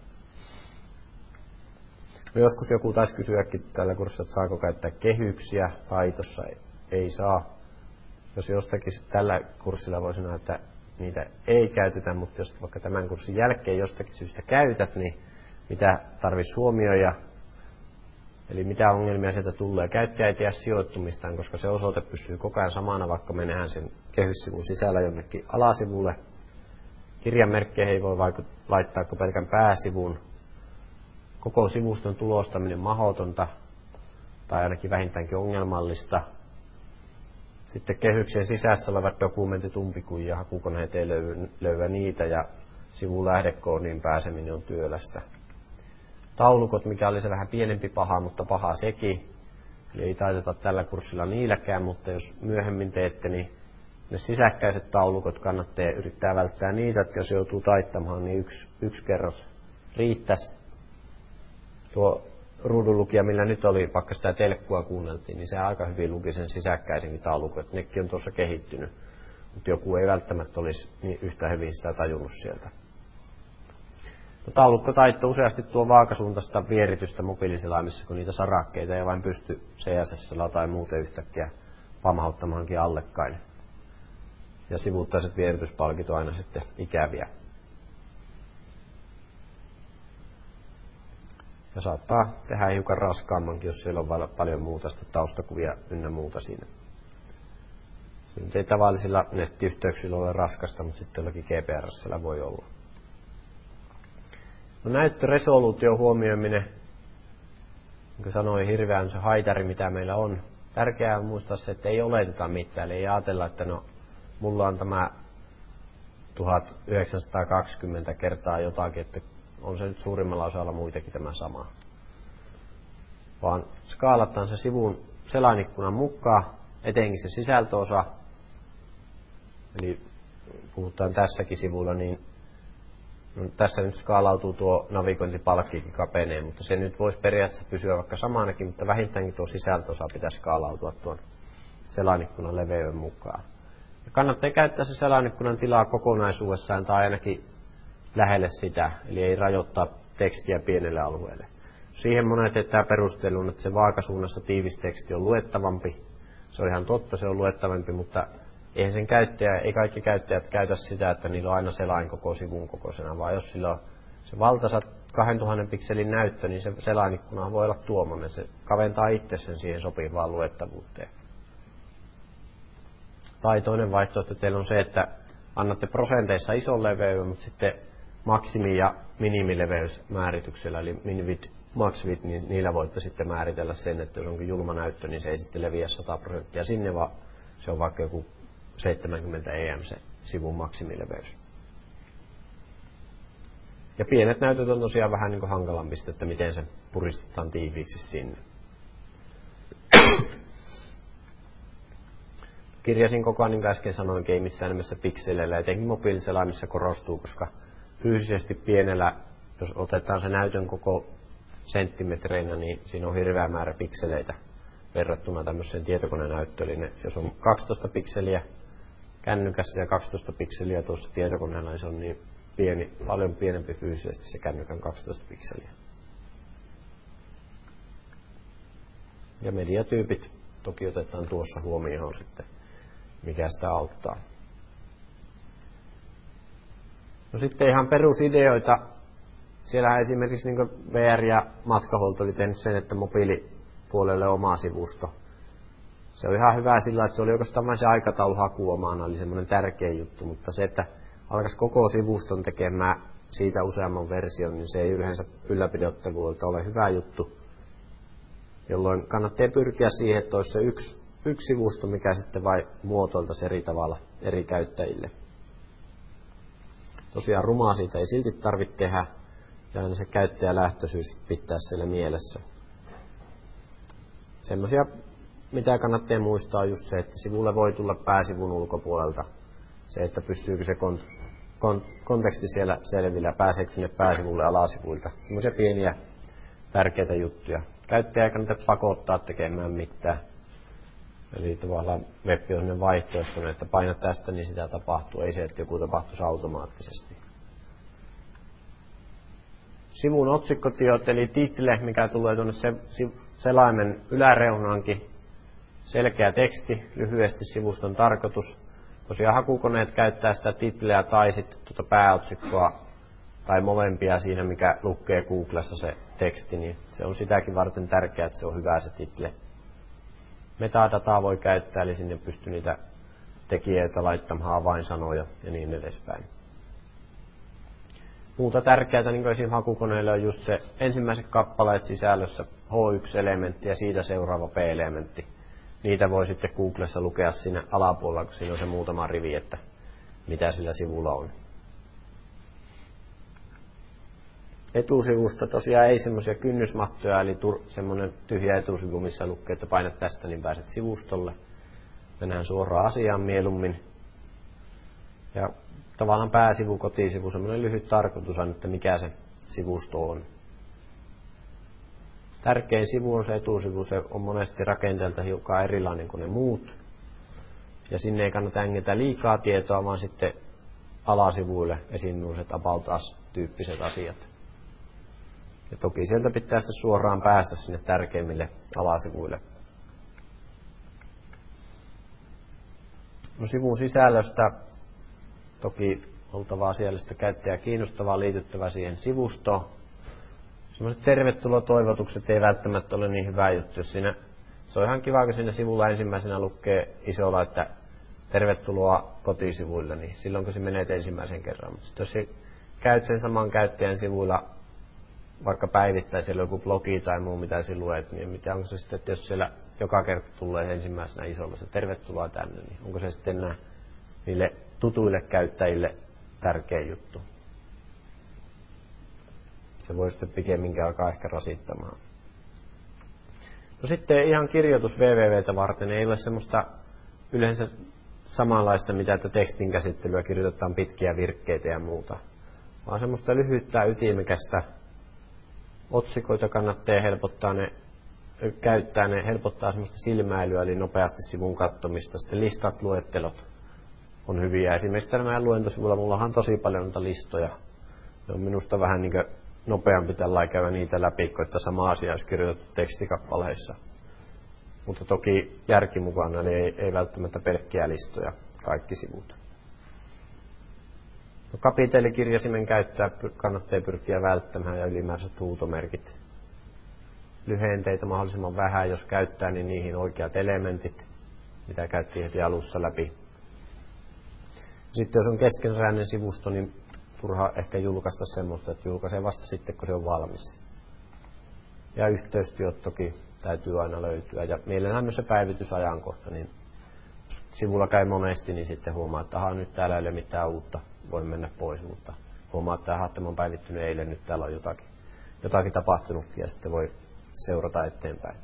No joskus joku taisi kysyäkin tällä kurssilla, että saako käyttää kehyksiä taitossa. Ei saa. Jos jostakin tällä kurssilla voi sanoa, että niitä ei käytetä, mutta jos vaikka tämän kurssin jälkeen jostakin syystä käytät, niin mitä tarvitsisi huomioida, eli mitä ongelmia sieltä tulee. Käyttäjä ei tiedä sijoittumistaan, koska se osoite pysyy koko ajan samana, vaikka me nähdään sen kehyssivun sisällä jonnekin alasivulle. Kirjanmerkkejä ei voi vaikut- laittaa kuin pelkän pääsivun. Koko sivuston tulostaminen mahdotonta, tai ainakin vähintäänkin ongelmallista. Sitten kehyksen sisässä olevat dokumentit umpikuja ja hakukoneet ei löydy, löyä niitä, ja sivun lähdekoodiin pääseminen on työlästä. Taulukot, mikä oli se vähän pienempi paha, mutta paha sekin. Eli ei taiteta tällä kurssilla niilläkään, mutta jos myöhemmin teette, niin ne sisäkkäiset taulukot kannattaa yrittää välttää niitä, että jos joutuu taittamaan, niin yksi, yksi kerros riittäisi. Tuo ruudunlukija, millä nyt oli, vaikka sitä telkkua kuunneltiin, niin se aika hyvin luki sen sisäkkäisenkin taulukon. Nekin on tuossa kehittynyt, mutta joku ei välttämättä olisi niin yhtä hyvin sitä tajunnut sieltä. No, taulukkotaitto useasti tuo vaakasuuntaista vieritystä mobiiliselaimissa, kun niitä sarakkeita ei vain pysty C S S:llä tai muuten yhtäkkiä pamauttamaankin allekkain. Ja sivuttaiset vierityspalkit on aina sitten ikäviä. Ja saattaa tehdä hiukan raskaammankin, jos siellä on paljon muuta taustakuvia ynnä muuta siinä. Se nyt ei tavallisilla nettiyhteyksillä ole raskasta, mutta sitten jollakin G P R S:llä voi olla. No, näyttöresoluution huomioiminen, niin kuin sanoin, hirveän se haitari, mitä meillä on. Tärkeää on muistaa se, että ei oleteta mitään, eli ei ajatella, että no, mulla on tämä tuhatyhdeksänsataakaksikymmentä kertaa jotakin, että on se nyt suurimmalla osalla muitakin tämä sama. Vaan skaalataan se sivun selainikkunan mukaan, etenkin se sisältöosa. Eli puhutaan tässäkin sivulla, niin no, tässä nyt skaalautuu tuo navigointipalkkikin kapenee, mutta se nyt voisi periaatteessa pysyä vaikka samanakin, mutta vähintäänkin tuo sisältöosa pitäisi skaalautua tuon selainikkunan leveyden mukaan. Ja kannattaa käyttää se selainikkunan tilaa kokonaisuudessaan tai ainakin lähelle sitä, eli ei rajoittaa tekstiä pienelle alueelle. Siihen monet teettää perustelun, että se vaakasuunnassa tiivis teksti on luettavampi. Se on ihan totta, se on luettavampi, mutta eihän sen käyttäjä, ei kaikki käyttäjät käytä sitä, että niillä on aina selain koko sivun kokoisena, vaan jos sillä on se valtaisa kahdentuhannen pikselin näyttö, niin se selainikkunahan voi olla tuommoinen. Se kaventaa itse sen siihen sopivaan luettavuuteen. Tai toinen vaihtoehto teillä on se, että annatte prosenteissa ison leveyden, mutta sitten maksimi- ja minimileveysmäärityksellä, eli minivit, maxvit, niin niillä voitte sitten määritellä sen, että jos onkin julma näyttö, niin se ei sitten leviä sata prosenttia sinne, vaan se on vaikka joku seitsemänkymmentä E M se sivun maksimileveys. Ja pienet näytöt on tosiaan vähän niin kuin hankalampi, että miten se puristetaan tiiviiksi sinne. Kirjasin koko ajan, niin kuin äsken sanoin, ei missään nimessä pikseleillä, etenkin mobiiliselaimissa korostuu, koska fyysisesti pienellä, jos otetaan se näytön koko senttimetreinä, niin siinä on hirveä määrä pikseleitä verrattuna tämmöiseen tietokonenäyttöön. Eli jos on kaksitoista pikseliä kännykässä ja kaksitoista pikseliä tuossa tietokoneella, niin se on niin pieni, paljon pienempi fyysisesti se kännykän kaksitoista pikseliä. Ja mediatyypit toki otetaan tuossa huomioon sitten, mikä sitä auttaa. No sitten ihan perusideoita. Siellähän esimerkiksi niin V R ja matkahuolto oli tehnyt sen, että mobiilipuolelle oma sivusto. Se on ihan hyvä sillä, että se oli oikeastaan vain se aikatauluhaku omana, oli semmoinen tärkeä juttu, mutta se, että alkaisi koko sivuston tekemään siitä useamman version, niin se ei yleensä ylläpidettävuudelta ole hyvä juttu. Jolloin kannattaa pyrkiä siihen, että olisi se yksi, yksi sivusto, mikä sitten vain muotoiltaisi eri tavalla eri käyttäjille. Tosiaan rumaa siitä ei silti tarvitse tehdä, ja aina se käyttäjälähtöisyys pitää siellä mielessä. Semmoisia, mitä kannattaa muistaa, on just se, että sivulle voi tulla pääsivun ulkopuolelta. Se, että pystyykö se kon, kon, konteksti siellä selvillä, pääseekö sinne pääsivulle alasivuilta. Semmoisia pieniä tärkeitä juttuja. Käyttäjä ei kannata pakottaa tekemään mitään. Eli tavallaan web on sellainen vaihtoehtoinen, että painat tästä, niin sitä tapahtuu. Ei se, että joku tapahtuisi automaattisesti. Sivun otsikkotiot, eli title, mikä tulee tuonne se, selaimen yläreunaankin. Selkeä teksti, lyhyesti sivuston tarkoitus. Tosiaan hakukoneet käyttää sitä titleä tai sitten tuota pääotsikkoa tai molempia siinä, mikä lukee Googlessa se teksti, niin se on sitäkin varten tärkeää, että se on hyvä se title. Metadataa voi käyttää, eli sinne pystyy niitä tekijöitä laittamaan, avainsanoja ja niin edespäin. Muuta tärkeää, niin kuin esimerkiksi hakukoneille on just se ensimmäiset kappaleet sisällössä, H yksi-elementti ja siitä seuraava P-elementti. Niitä voi sitten Googlessa lukea siinä alapuolella, kun siinä on se muutama rivi, että mitä sillä sivulla on. Etusivusta tosiaan ei semmoisia kynnysmattoja, eli semmoinen tyhjä etusivu, missä lukee, että painat tästä, niin pääset sivustolle. Mennään suoraan asiaan mieluummin. Ja tavallaan pääsivu, kotisivu, semmoinen lyhyt tarkoitus on, että mikä se sivusto on. Tärkein sivu on se etusivu, se on monesti rakenteelta hiukan erilainen kuin ne muut. Ja sinne ei kannata ängetä liikaa tietoa, vaan sitten alasivuille esiinnuiset about us-tyyppiset asiat. Ja toki sieltä pitää sitten suoraan päästä sinne tärkeimmille alasivuille. No, sivun sisällöstä toki oltava asiallista käyttäjää kiinnostavaa, liityttävä siihen sivustoon. Sellaiset tervetulotoivotukset ei välttämättä ole niin hyvä juttu. Jos siinä, se on ihan kiva, kun siinä sivulla ensimmäisenä lukee isolla, että tervetuloa kotisivuille, niin silloin kun se menee ensimmäisen kerran. Mutta jos käyt sen saman käyttäjän sivuilla vaikka päivittäin, siellä on joku blogi tai muu, mitä sinä luet, niin mitä onko se sitten, että jos siellä joka kerta tulee ensimmäisenä isolla se tervetuloa tänne, niin onko se sitten enää niille tutuille käyttäjille tärkeä juttu? Se voi sitten pikemminkin alkaa ehkä rasittamaan. No sitten ihan kirjoitus www:tä varten ei ole semmoista yleensä samanlaista, mitä että tekstin käsittelyä kirjoitetaan pitkiä virkkeitä ja muuta, vaan semmoista lyhyttä ytimekästä. Otsikoita kannattaa helpottaa ne, käyttää ne, helpottaa semmoista silmäilyä, eli nopeasti sivun katsomista. Sitten listat, luettelot on hyviä. Esimerkiksi tällä meidän luentosivulla mulla on tosi paljon noita listoja. Ne on minusta vähän niin kuin nopeampi tällä käydä niitä läpi, kun että sama asia olisi kirjoitettu tekstikappaleissa. Mutta toki järki mukana, eli ei, ei välttämättä pelkkiä listoja, kaikki sivut. No, kapiteelikirjasimen käyttöä kannattaa pyrkiä välttämään ja ylimääräiset huutomerkit. Lyhenteitä mahdollisimman vähän, jos käyttää, niin niihin oikeat elementit, mitä käytti heti alussa läpi. Sitten jos on keskeneräinen sivusto, niin turha ehkä julkaista semmoista, että julkaisee vasta sitten, kun se on valmis. Ja yhteystyöt toki täytyy aina löytyä. Ja mielellään myös se päivitysajankohta, niin jos sivulla käy monesti, niin sitten huomaa, että aha, nyt täällä ei ole mitään uutta, voi mennä pois, mutta huomaa, että aha, tämä on päivittynyt eilen, nyt täällä on jotakin, jotakin tapahtunutkin ja sitten voi seurata eteenpäin.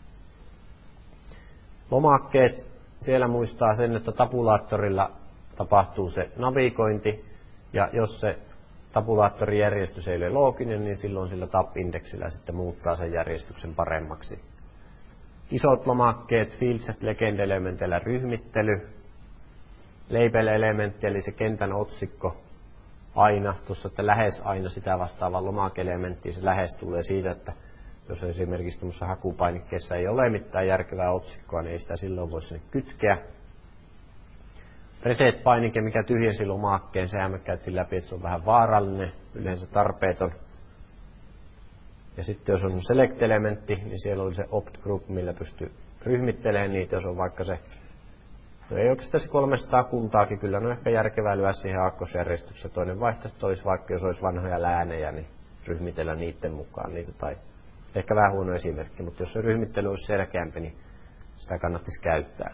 Lomakkeet, siellä muistaa sen, että tabulaattorilla tapahtuu se navigointi, ja jos se tabulaattorijärjestys ei ole looginen, niin silloin sillä tab-indeksillä sitten muuttaa sen järjestyksen paremmaksi. Isot lomakkeet, fields at legend-elementeillä ryhmittely, label-elementti, eli se kentän otsikko aina, tuossa, että lähes aina sitä vastaava lomake-elementti, se lähes tulee siitä, että jos esimerkiksi tuossa hakupainikkeessa ei ole mitään järkevää otsikkoa, niin ei sitä silloin voi sinne kytkeä. Reset-painike, mikä tyhjensi lomakkeen, sehän me käytiin läpi, että se on vähän vaarallinen, yleensä tarpeeton. Ja sitten jos on select-elementti, niin siellä oli se opt-group, millä pystyy ryhmittelemään niitä, jos on vaikka se, no ei oikeastaan se kolmesataa kuntaakin, kyllä no ehkä järkevää lyödä siihen aakkosjärjestyksessä. Toinen vaihtoehto olisi vaikka, jos olisi vanhoja läänejä, niin ryhmitellä niiden mukaan niitä, tai ehkä vähän huono esimerkki, mutta jos se ryhmittely olisi selkeämpi, niin sitä kannattaisi käyttää.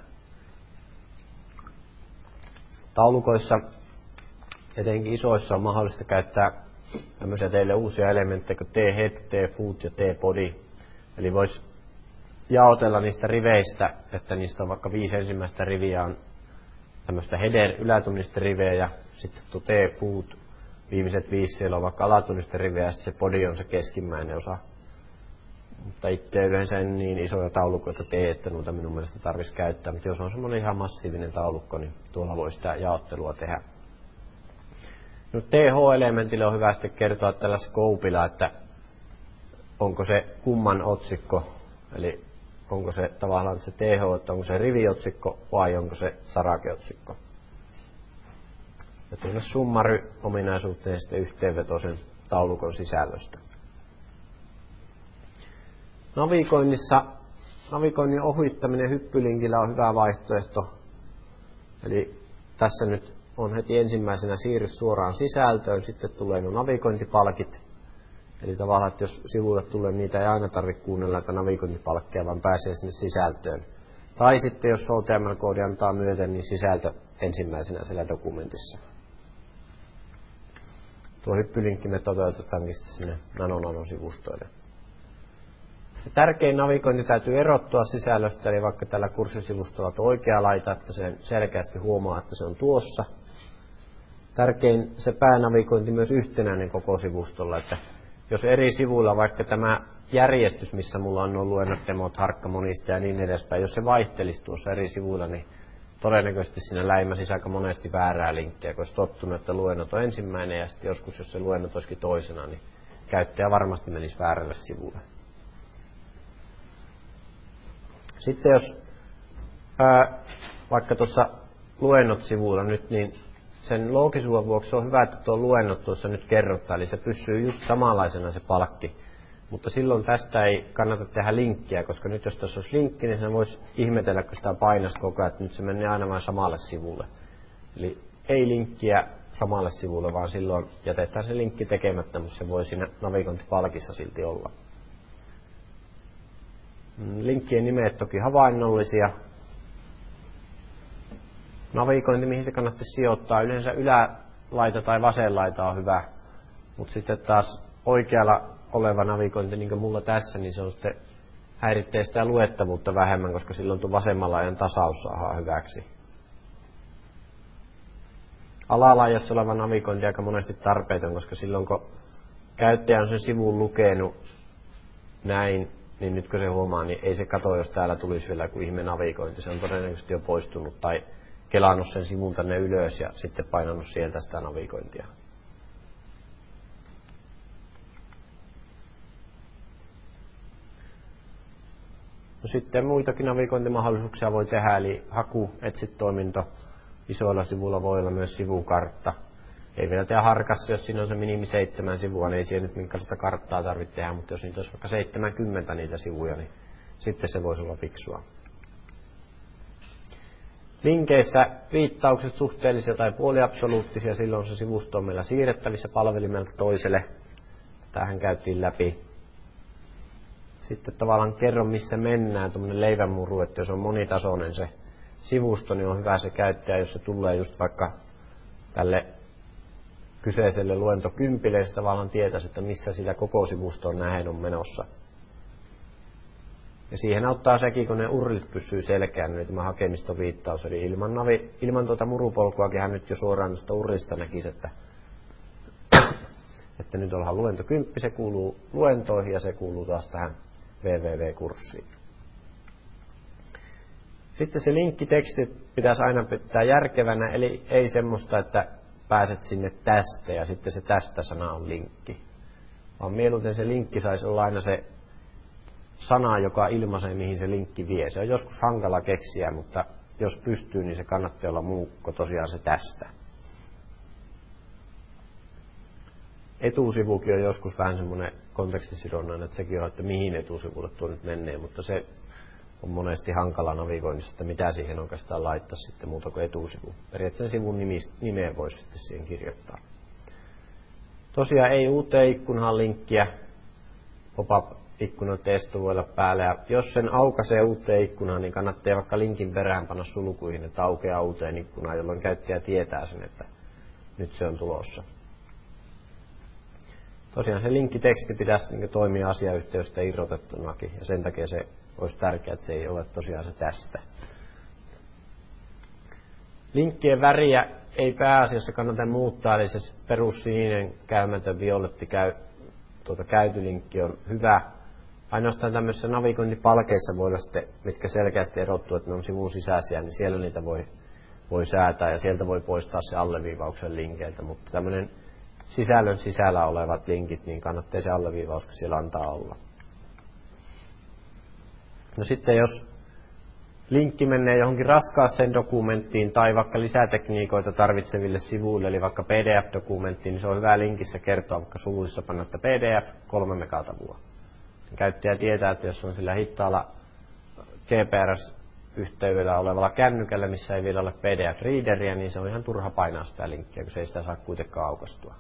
Taulukoissa, etenkin isoissa, on mahdollista käyttää tämmöisiä teille uusia elementtejä kuin t-head, t-foot ja t-body. Eli voisi jaotella niistä riveistä, että niistä on vaikka viisi ensimmäistä riviä on tämmöistä header ylätunnisten rivejä, ja sitten tuo t-foot, viimeiset viisi siellä on vaikka alatunnisten rivejä, ja sitten se body on se keskimmäinen osa. Mutta itse yleensä en niin isoja taulukoita tee, että noita minun mielestä tarvitsisi käyttää. Mutta jos on semmoinen ihan massiivinen taulukko, niin tuolla voi sitä jaottelua tehdä. No T H-elementille on hyvä sitten kertoa tällä scopeilla, että onko se kumman otsikko, eli onko se tavallaan se T H, että onko se riviotsikko vai onko se sarakeotsikko. Ja tuonne summary-ominaisuuteen sitten yhteenveto sen taulukon sisällöstä. Navigoinnissa, navigoinnin ohittaminen hyppylinkillä on hyvä vaihtoehto. Eli tässä nyt on heti ensimmäisenä siirry suoraan sisältöön, sitten tulee nuo navigointipalkit. Eli tavallaan, että jos sivuille tulee, niitä ei aina tarvitse kuunnella näitä navigointipalkkeja, vaan pääsee sinne sisältöön. Tai sitten jos H T M L-koodi antaa myöten, niin sisältö ensimmäisenä siellä dokumentissa. Tuo hyppylinkki me toteutetaankin sitten sinne nano-nano-sivustoille. Se tärkein navigointi täytyy erottua sisällöstä, eli vaikka tällä kurssisivustolla on oikea laita, että sen selkeästi huomaa, että se on tuossa. Tärkein se päänavigointi myös yhtenäinen koko sivustolla, että jos eri sivuilla vaikka tämä järjestys, missä mulla on nuo luennot, demot, harkka, monista ja niin edespäin, jos se vaihtelisi tuossa eri sivuilla, niin todennäköisesti siinä läimäsisi aika monesti väärää linkkiä, kun olisi tottunut, että luennot on ensimmäinen ja sitten joskus, jos se luennot olisikin toisena, niin käyttäjä varmasti menisi väärälle sivulle. Sitten jos ää, vaikka tuossa luennot-sivulla nyt, niin sen loogisuuden vuoksi on hyvä, että tuo luennot tuossa nyt kerrottaa, eli se pysyy just samanlaisena se palkki. Mutta silloin tästä ei kannata tehdä linkkiä, koska nyt jos tässä olisi linkki, niin se voisi ihmetellä, kun sitä painasi koko ajan, että nyt se menee aina vain samalle sivulle. Eli ei linkkiä samalle sivulle, vaan silloin jätetään se linkki tekemättä, mutta se voi siinä navigointipalkissa silti olla. Linkkien nimet toki havainnollisia. Navigointi, mihin se kannattaisi sijoittaa, yleensä ylälaita tai vasenlaita on hyvä, mutta sitten taas oikealla oleva navigointi, niin kuin mulla tässä, niin se on sitten häiritsee sitä luettavuutta vähemmän, koska silloin tuo vasemmalla ajan tasaus saadaan hyväksi. Alalaajassa oleva navigointi aika monesti tarpeeton, koska silloin kun käyttäjä on sen sivun lukenut näin, niin nyt kun se huomaa, niin ei se kato, jos täällä tulisi vielä kuin ihme navigointi. Se on todennäköisesti jo poistunut tai kelannut sen sivun tänne ylös ja sitten painanut sieltä sitä navigointia. No sitten muitakin navigointimahdollisuuksia voi tehdä, eli haku, etsit-toiminto. Isoilla sivuilla voi olla myös sivukartta. Ei vielä tehdä harkassa, jos siinä on se minimi seitsemän sivua, niin ei siihen nyt minkälaista karttaa tarvitse tehdä, mutta jos niitä olisi vaikka seitsemänkymmentä niitä sivuja, niin sitten se voisi olla fiksua. Linkeissä viittaukset suhteellisia tai puoliabsoluuttisia, silloin se sivusto on meillä siirrettävissä palvelimelta toiselle. Tähän käytiin läpi. Sitten tavallaan kerro, missä mennään, tuommoinen leivänmuru, että jos on monitasoinen se sivusto, niin on hyvä se käyttäjä, jos se tulee just vaikka tälle kyseiselle luentokympille, ja se tavallaan tietäisi, että missä sitä koko sivustoon nähen on menossa. Ja siihen auttaa sekin, kun ne urlit pysyy selkeänä, niin tämä hakemistoviittaus. Eli ilman, navi, ilman tuota murupolkuakin hän nyt jo suoraan noista urlista näkisi, että, että nyt ollaan luento kymppi, se kuuluu luentoihin ja se kuuluu taas tähän www-kurssiin. Sitten se linkkiteksti pitäisi aina pitää järkevänä, eli ei semmoista, että pääset sinne tästä ja sitten se tästä sana on linkki. Vaan mieluiten se linkki saisi olla aina se sana, joka ilmaisee, mihin se linkki vie. Se on joskus hankala keksiä, mutta jos pystyy, niin se kannattaa olla muu kuin tosiaan se tästä. Etusivukin on joskus vähän semmoinen kontekstisidonnainen, että sekin on, että mihin etusivulle tuo nyt menee, mutta se on monesti hankala navigoinnissa, että mitä siihen oikeastaan laittaa sitten muuta kuin etusivu. Periaatteessa sivun nimeä voisi sitten siihen kirjoittaa. Tosiaan ei uuteen ikkunaan linkkiä, pop-up-ikkunoiden esto voi olla päällä. Ja jos sen aukaisee uuteen ikkunaan, niin kannattaa vaikka linkin perään panna sulkuihin, että aukeaa uuteen ikkunaan, jolloin käyttäjä tietää sen, että nyt se on tulossa. Tosiaan se linkkiteksti pitäisi niin toimia asiayhteydestä irrotettunakin, ja sen takia se olisi tärkeää, että se ei ole tosiaan se tästä. Linkkien väriä ei pääasiassa kannata muuttaa, eli se perussininen käymätön violetti käy, tuota käytylinkki on hyvä. ainoastaan tämmöisissä navigointipalkeissa voi olla sitten, mitkä selkeästi erottuu, että ne on sivun sisäisiä, niin siellä niitä voi, voi säätää ja sieltä voi poistaa se alleviivauksen linkeiltä, mutta tämmöinen sisällön sisällä olevat linkit, niin kannattaa se alleviivaus siellä antaa olla. No sitten jos linkki menee johonkin raskaaseen dokumenttiin tai vaikka lisätekniikoita tarvitseville sivuille, eli vaikka P D F-dokumenttiin, niin se on hyvä linkissä kertoa vaikka suluissa panna, että P D F kolme megatavua. Käyttäjä tietää, että jos on sillä hittaalla G P R S-yhteydellä olevalla kännykällä, missä ei vielä ole P D F-readeriä, niin se on ihan turha painaa sitä linkkiä, kun se ei sitä saa kuitenkaan aukastua.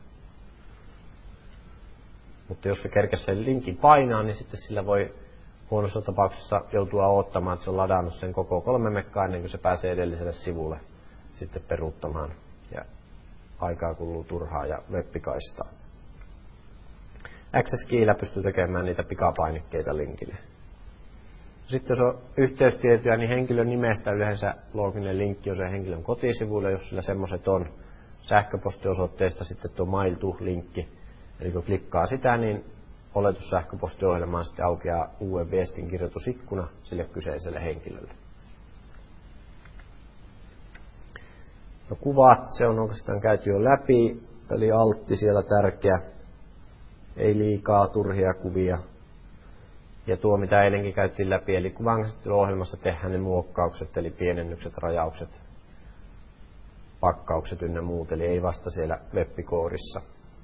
Mutta jos se kerkesi sen linkin painaa, niin sitten sillä voi huonossa tapauksessa joutua odottamaan, että se on ladannut sen koko kolme mekkaa ennen kuin se pääsee edelliselle sivulle sitten peruuttamaan. Ja aikaa kuluu turhaa ja web-pikaistaa. Access Keyllä pystyy tekemään niitä pikapainikkeita linkille. Sitten jos on yhteystietoja, niin henkilön nimestä yleensä looginen linkki on se henkilön kotisivuille, jos sillä semmoiset on. Sähköpostiosoitteesta sitten tuo Mail to-linkki. Eli kun klikkaa sitä, niin oletussähköpostiohjelmaan sitten aukeaa uuden viestinkirjoitusikkuna sille kyseiselle henkilölle. No, kuvat, se on oikeastaan käyty jo läpi, eli altti siellä tärkeä. Ei liikaa turhia kuvia. Ja tuo, mitä eilenkin käytiin läpi, eli kuvankäsittelyohjelmassa tehdään ne muokkaukset, eli pienennykset, rajaukset, pakkaukset ynnä muut, eli ei vasta siellä web-koodissa.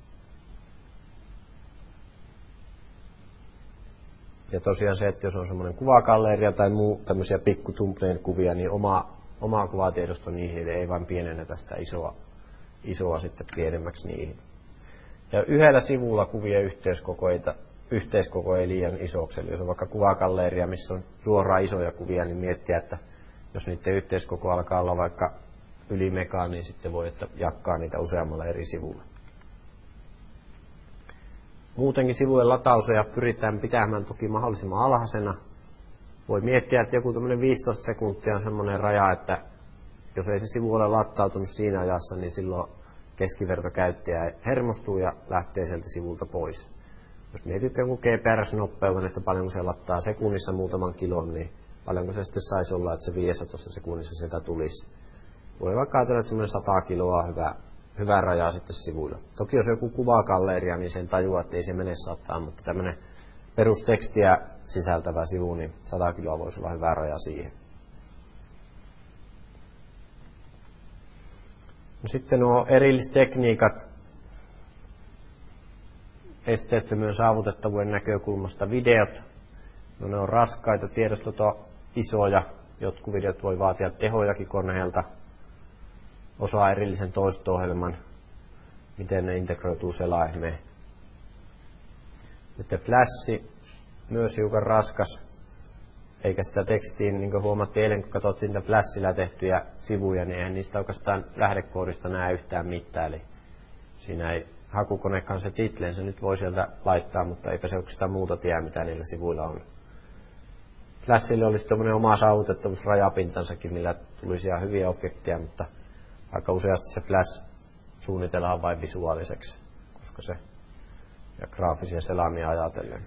Ja tosiaan se, että jos on semmoinen kuvagalleria tai muu tämmöisiä pikku thumbnail-kuvia, niin oma, oma kuvatiedosto niihin ei vain pienennetä sitä isoa, isoa sitten pienemmäksi niihin. Ja yhdellä sivulla kuvien yhteiskoko ei, yhteiskoko ei liian isoksi. Eli jos on vaikka kuvagalleria, missä on suoraan isoja kuvia, niin miettiä, että jos niiden yhteiskoko alkaa olla vaikka yli megaa, niin sitten voi että jakaa niitä useammalla eri sivulla. Muutenkin sivujen latausoja pyritään pitämään toki mahdollisimman alhaisena. Voi miettiä, että joku tämmöinen viisitoista sekuntia on semmoinen raja, että jos ei se sivu ole latautunut siinä ajassa, niin silloin keskivertokäyttäjä hermostuu ja lähtee sieltä sivulta pois. Jos mietit jonkun G P R S-nopeuden, että paljonko se lattaa sekunnissa muutaman kilon, niin paljonko se sitten saisi olla, että se viidessätoista sekunnissa sieltä tulisi. Voi vaikka ajatella, että semmoinen sata kiloa on hyvä, hyvä raja sitten sivuilla. Toki jos joku kuvagalleria, niin sen tajuaa, että ei se mene sataan, mutta tämmöinen perustekstiä sisältävä sivu, niin sata kiloa voisi olla hyvä raja siihen. No sitten nuo erillistekniikat esteettömyyden saavutettavuuden näkökulmasta videot. No ne on raskaita, tiedostot on isoja, jotkut videot voi vaatia tehojakin koneelta. Osaa erillisen toisto-ohjelman, miten ne integroituu selaimeen. Sitten flashi, myös hiukan raskas, eikä sitä tekstiin, niin kuin huomattiin eilen, kun katsottiin niitä flashilla tehtyjä sivuja, niin eihän niistä oikeastaan lähdekoodista näe yhtään mitään. Eli siinä ei hakukonekaan se titleensä nyt voi sieltä laittaa, mutta eipä se oikeastaan muuta tiedä, mitä niillä sivuilla on. Flashille olisi tuommoinen oma saavutettavuusrajapintansakin, millä tulisi ihan hyviä objekteja, mutta aika useasti se Flash suunnitellaan vain visuaaliseksi, koska se ja graafisia selaimia ajatellen.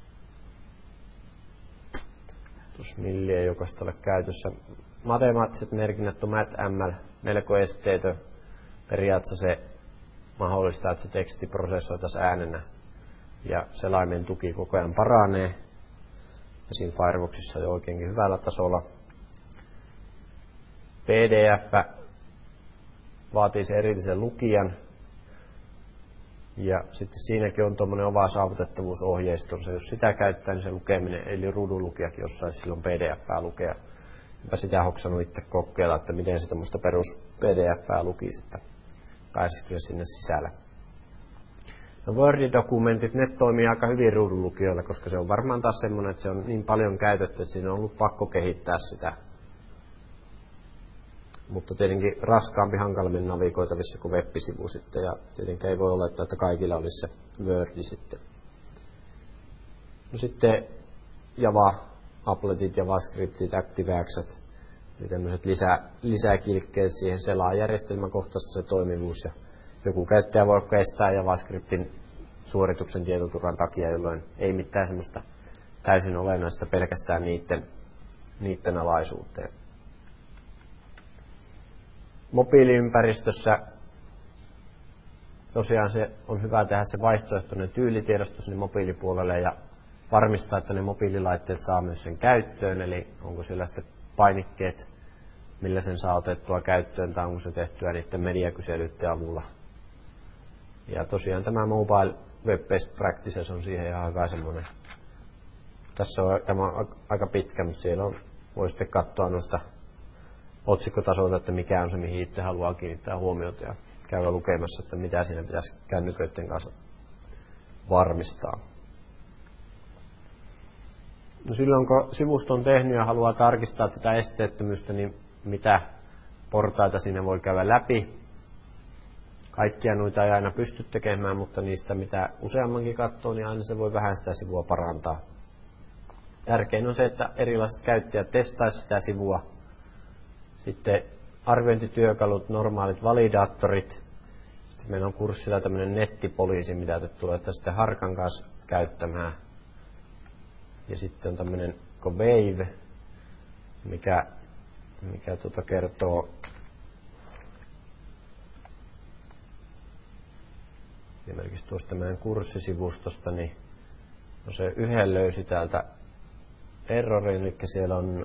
Tuossa milli ei jokaista ole käytössä. Matemaattiset merkinnät on MATML, melko esteetön. Periaatteessa se mahdollistaa, että se teksti prosessoitaisiin äänenä ja selaimen tuki koko ajan paranee. Ja siinä Firefoxissa on jo oikeinkin hyvällä tasolla. P D F vaatii sen erillisen lukijan. Ja sitten siinäkin on tuommoinen oma saavutettavuusohjeistonsa. Jos sitä käyttää, niin se lukeminen, eli ruudunlukijakin jossain silloin P D F:ää lukea. Enpä sitä hoksannut itse kokeilla, että miten se tuommoista perus P D F:ää luki sitten. Pääsisikö sinne sisällä. No Word-dokumentit, ne toimii aika hyvin ruudunlukijoilla, koska se on varmaan taas semmoinen, että se on niin paljon käytetty, että siinä on ollut pakko kehittää sitä. Mutta tietenkin raskaampi, hankalammin navigoitavissa kuin web-sivu sitten, ja tietenkin ei voi olettaa, että kaikilla olisi se Wordi sitten. No sitten Java, appletit, JavaScriptit, ActiveXat, eli tämmöiset lisä, lisäkilkkeet siihen selaa järjestelmäkohtaista se toimivuus, ja joku käyttäjä voi estää JavaScriptin suorituksen tietoturvan takia, jolloin ei mitään semmoista täysin olennaista pelkästään niiden, niiden alaisuuteen. Mobiiliympäristössä tosiaan se on hyvä tehdä se vaihtoehtoinen tyylitiedostus sinne mobiilipuolelle ja varmistaa, että ne mobiililaitteet saa myös sen käyttöön, eli onko siellä sitten painikkeet, millä sen saa otettua käyttöön, tai onko se tehtyä niiden mediakyselyiden avulla. Ja tosiaan tämä Mobile Web Best Practices on siihen ihan hyvä semmoinen. Tässä on, tämä on aika pitkä, mutta siellä on, voi sitten katsoa noista otsikkotasolta, että mikä on se, mihin itse haluaa kiinnittää huomiota ja käydä lukemassa, että mitä siinä pitäisi kännyköiden kanssa varmistaa. No silloin kun sivusto on tehnyt ja haluaa tarkistaa tätä esteettömyyttä, niin mitä portaita siinä voi käydä läpi. Kaikkia noita ei aina pysty tekemään, mutta niistä mitä useammankin katsoo, niin aina se voi vähän sitä sivua parantaa. Tärkein on se, että erilaiset käyttäjät testaisivat sitä sivua. Sitten arviointityökalut, normaalit validaattorit. Sitten meillä on kurssilla tämmöinen nettipoliisi, mitä te tulette sitten Harkan kanssa käyttämään. Ja sitten on tämmöinen Wave, mikä, mikä tuota kertoo esimerkiksi tuosta meidän kurssisivustosta, niin no se yhden löysi täältä errorin, eli siellä on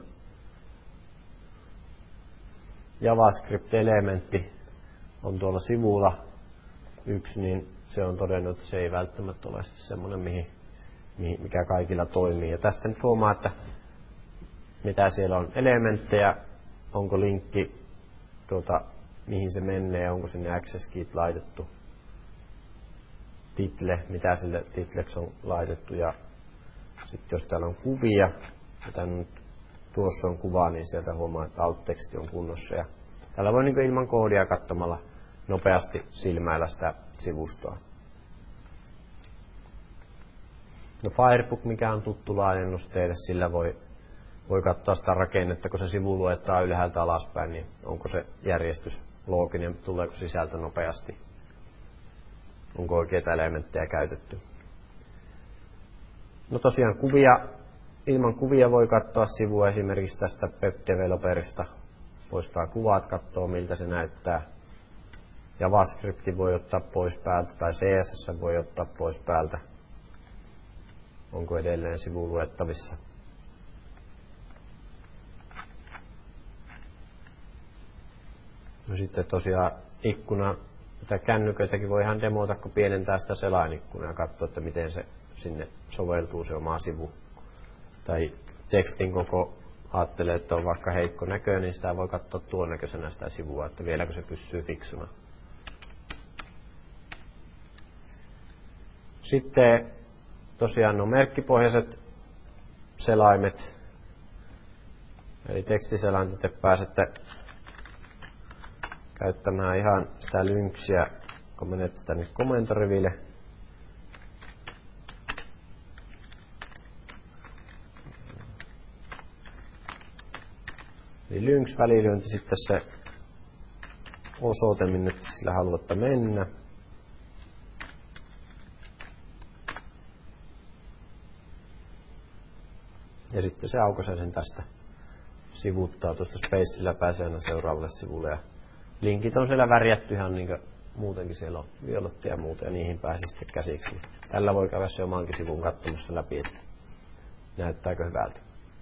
JavaScript-elementti on tuolla sivulla yksi, niin se on todennut, että se ei välttämättä ole semmoinen, mihin, mikä kaikilla toimii. Ja tästä nyt huomaa, että mitä siellä on elementtejä, onko linkki, tuota, mihin se menee, onko sinne access keyt laitettu, title, mitä sille titleksi on laitettu, ja sitten jos täällä on kuvia, mitä nyt tuossa on kuva, niin sieltä huomaa, että alt-teksti on kunnossa. Ja täällä voi niin kuin ilman koodia katsomalla nopeasti silmäillä sitä sivustoa. No Firebook, mikä on tuttu laajennus teille, sillä voi, voi katsoa sitä rakennetta, kun se sivu luetaan ylhäältä alaspäin, niin onko se järjestys looginen, tuleeko sisältö nopeasti, onko oikeita elementtejä käytetty. No tosiaan kuvia, ilman kuvia voi katsoa sivua esimerkiksi tästä Web Developerista, poistaa kuvat, katsoo miltä se näyttää. JavaScript voi ottaa pois päältä tai C S S voi ottaa pois päältä. Onko edelleen sivu luettavissa. No sitten tosiaan ikkuna, mitä kännyköitäkin voi ihan demota, kun pienentää sitä selainikkunaa ja katsoa, että miten se sinne soveltuu se oma sivu. Tai tekstin koko ajattelee, että on vaikka heikko näköinen, niin sitä voi katsoa tuon näköisenä sitä sivua, että vieläkö se pysyy fiksuna. Sitten tosiaan on merkkipohjaiset selaimet, eli tekstiselainta te pääsette käyttämään ihan sitä lynksiä, kun menette tänne komentoriville. Eli lynx välilyönti sitten se osoite, minne sillä haluatte mennä. Ja sitten se aukaisee sen tästä sivuttaa. Tuosta Spacella pääsee aina seuraavalle sivulle. Ja linkit on siellä värjätty ihan niin kuin muutenkin. Siellä on violettia ja muuta ja niihin pääsee sitten käsiksi. Tällä voi käydä se omankin sivun katsomassa läpi, että näyttääkö hyvältä.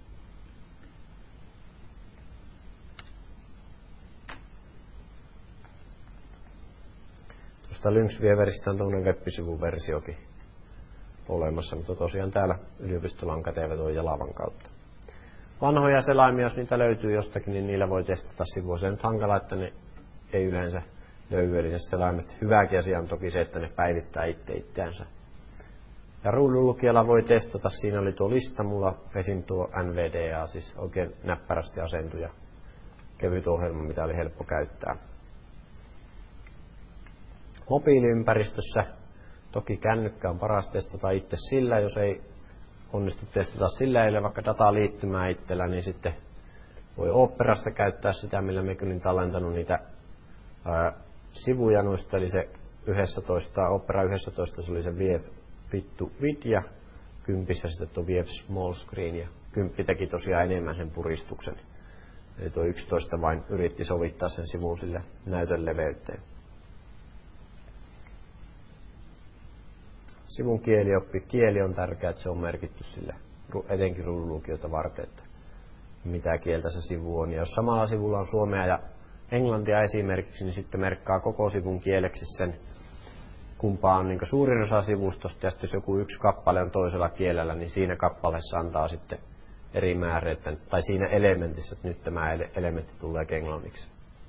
Tuosta Lynx-vieveristä on tuollainen web-sivun versiokin olemassa, mutta tosiaan täällä yliopistolla on kätevä tuo Jalavan kautta. Vanhoja selaimia, jos niitä löytyy jostakin, niin niillä voi testata sivua. Se on nyt hankala, että ne ei yleensä löydy, eli ne selaimet. Hyväkin asia on toki se, että ne päivittää itse itseänsä. Ja ruudunlukijalla voi testata, siinä oli tuo lista, mulla esim. Tuo N V D A, siis oikein näppärästi asentu ja kevyt ohjelma, mitä oli helppo käyttää. Mobiiliympäristössä toki kännykkä on paras testata itse sillä, jos ei onnistu testata sillä, ei ole vaikka dataliittymää itsellä, niin sitten voi Operasta käyttää sitä, millä me kyllä tallentanut niitä ää, sivuja noista, eli se yksitoista, Opera yksitoista, se oli se vie vittu vidja, kympissä sitten tuo V F Small Screen ja kymppi teki tosiaan enemmän sen puristuksen. Eli tuo yksitoista vain yritti sovittaa sen sivun sille näytön leveyteen. Sivun kielioppi. Kieli on tärkeää, että se on merkitty sille, etenkin ruudunlukijoita varten, että mitä kieltä se sivu on. Ja jos samalla sivulla on suomea ja englantia esimerkiksi, niin sitten merkkaa koko sivun kieleksi sen, kumpaa on niin suurin osa sivustosta, ja sitten jos joku yksi kappale on toisella kielellä, niin siinä kappaleessa antaa sitten eri määreitä, tai siinä elementissä, että nyt tämä elementti tulee englanniksi.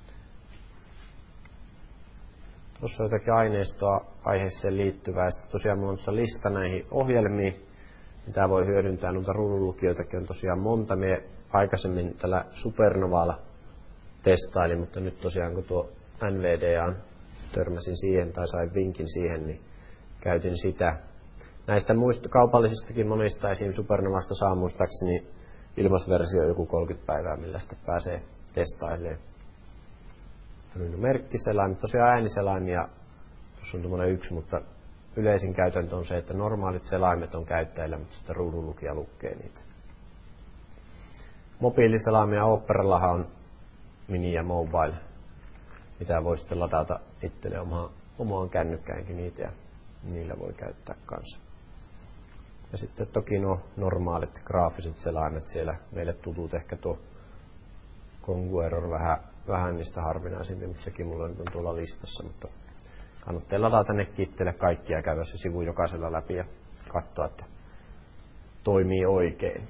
Tuossa on jotakin aineistoa aiheeseen liittyvää, ja sitten tosiaan minulla on tuossa lista näihin ohjelmiin, mitä voi hyödyntää. Noita ruudunlukijoitakin on tosiaan monta. Mie aikaisemmin tällä Supernovalla testailin, mutta nyt tosiaan kun tuo N V D A törmäsin siihen tai sain vinkin siihen, niin käytin sitä. Näistä muista kaupallisistakin monista esim. Supernovasta saa muistaakseni ilmaisversio joku kolmekymmentä päivää, millä sitten pääsee testailemaan. Merkkiselain, tosiaan ääniselain ja tuossa on tuommoinen yksi, mutta yleisin käytäntö on se, että normaalit selaimet on käyttäjillä, mutta sitten ruudunlukija lukee niitä. Mobiiliselaimia Operallahan on mini ja mobile, mitä voi sitten ladata itselle omaan, omaan kännykkäänkin niitä ja niillä voi käyttää kanssa. Ja sitten toki nuo normaalit graafiset selaimet siellä meille tutut, ehkä tuo Conqueror vähän, vähän niistä harvinaisempi, mutta sekin mulla nyt on tuolla listassa, mutta kannattaa ladata tännekin itselle kaikkia ja käydä se sivu jokaisella läpi ja katsoa, että toimii oikein.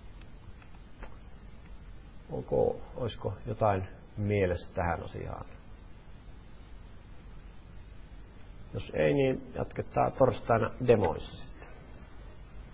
Onko, olisiko jotain mielessä tähän asiaan? Jos ei, niin jatketaan torstaina demoissa.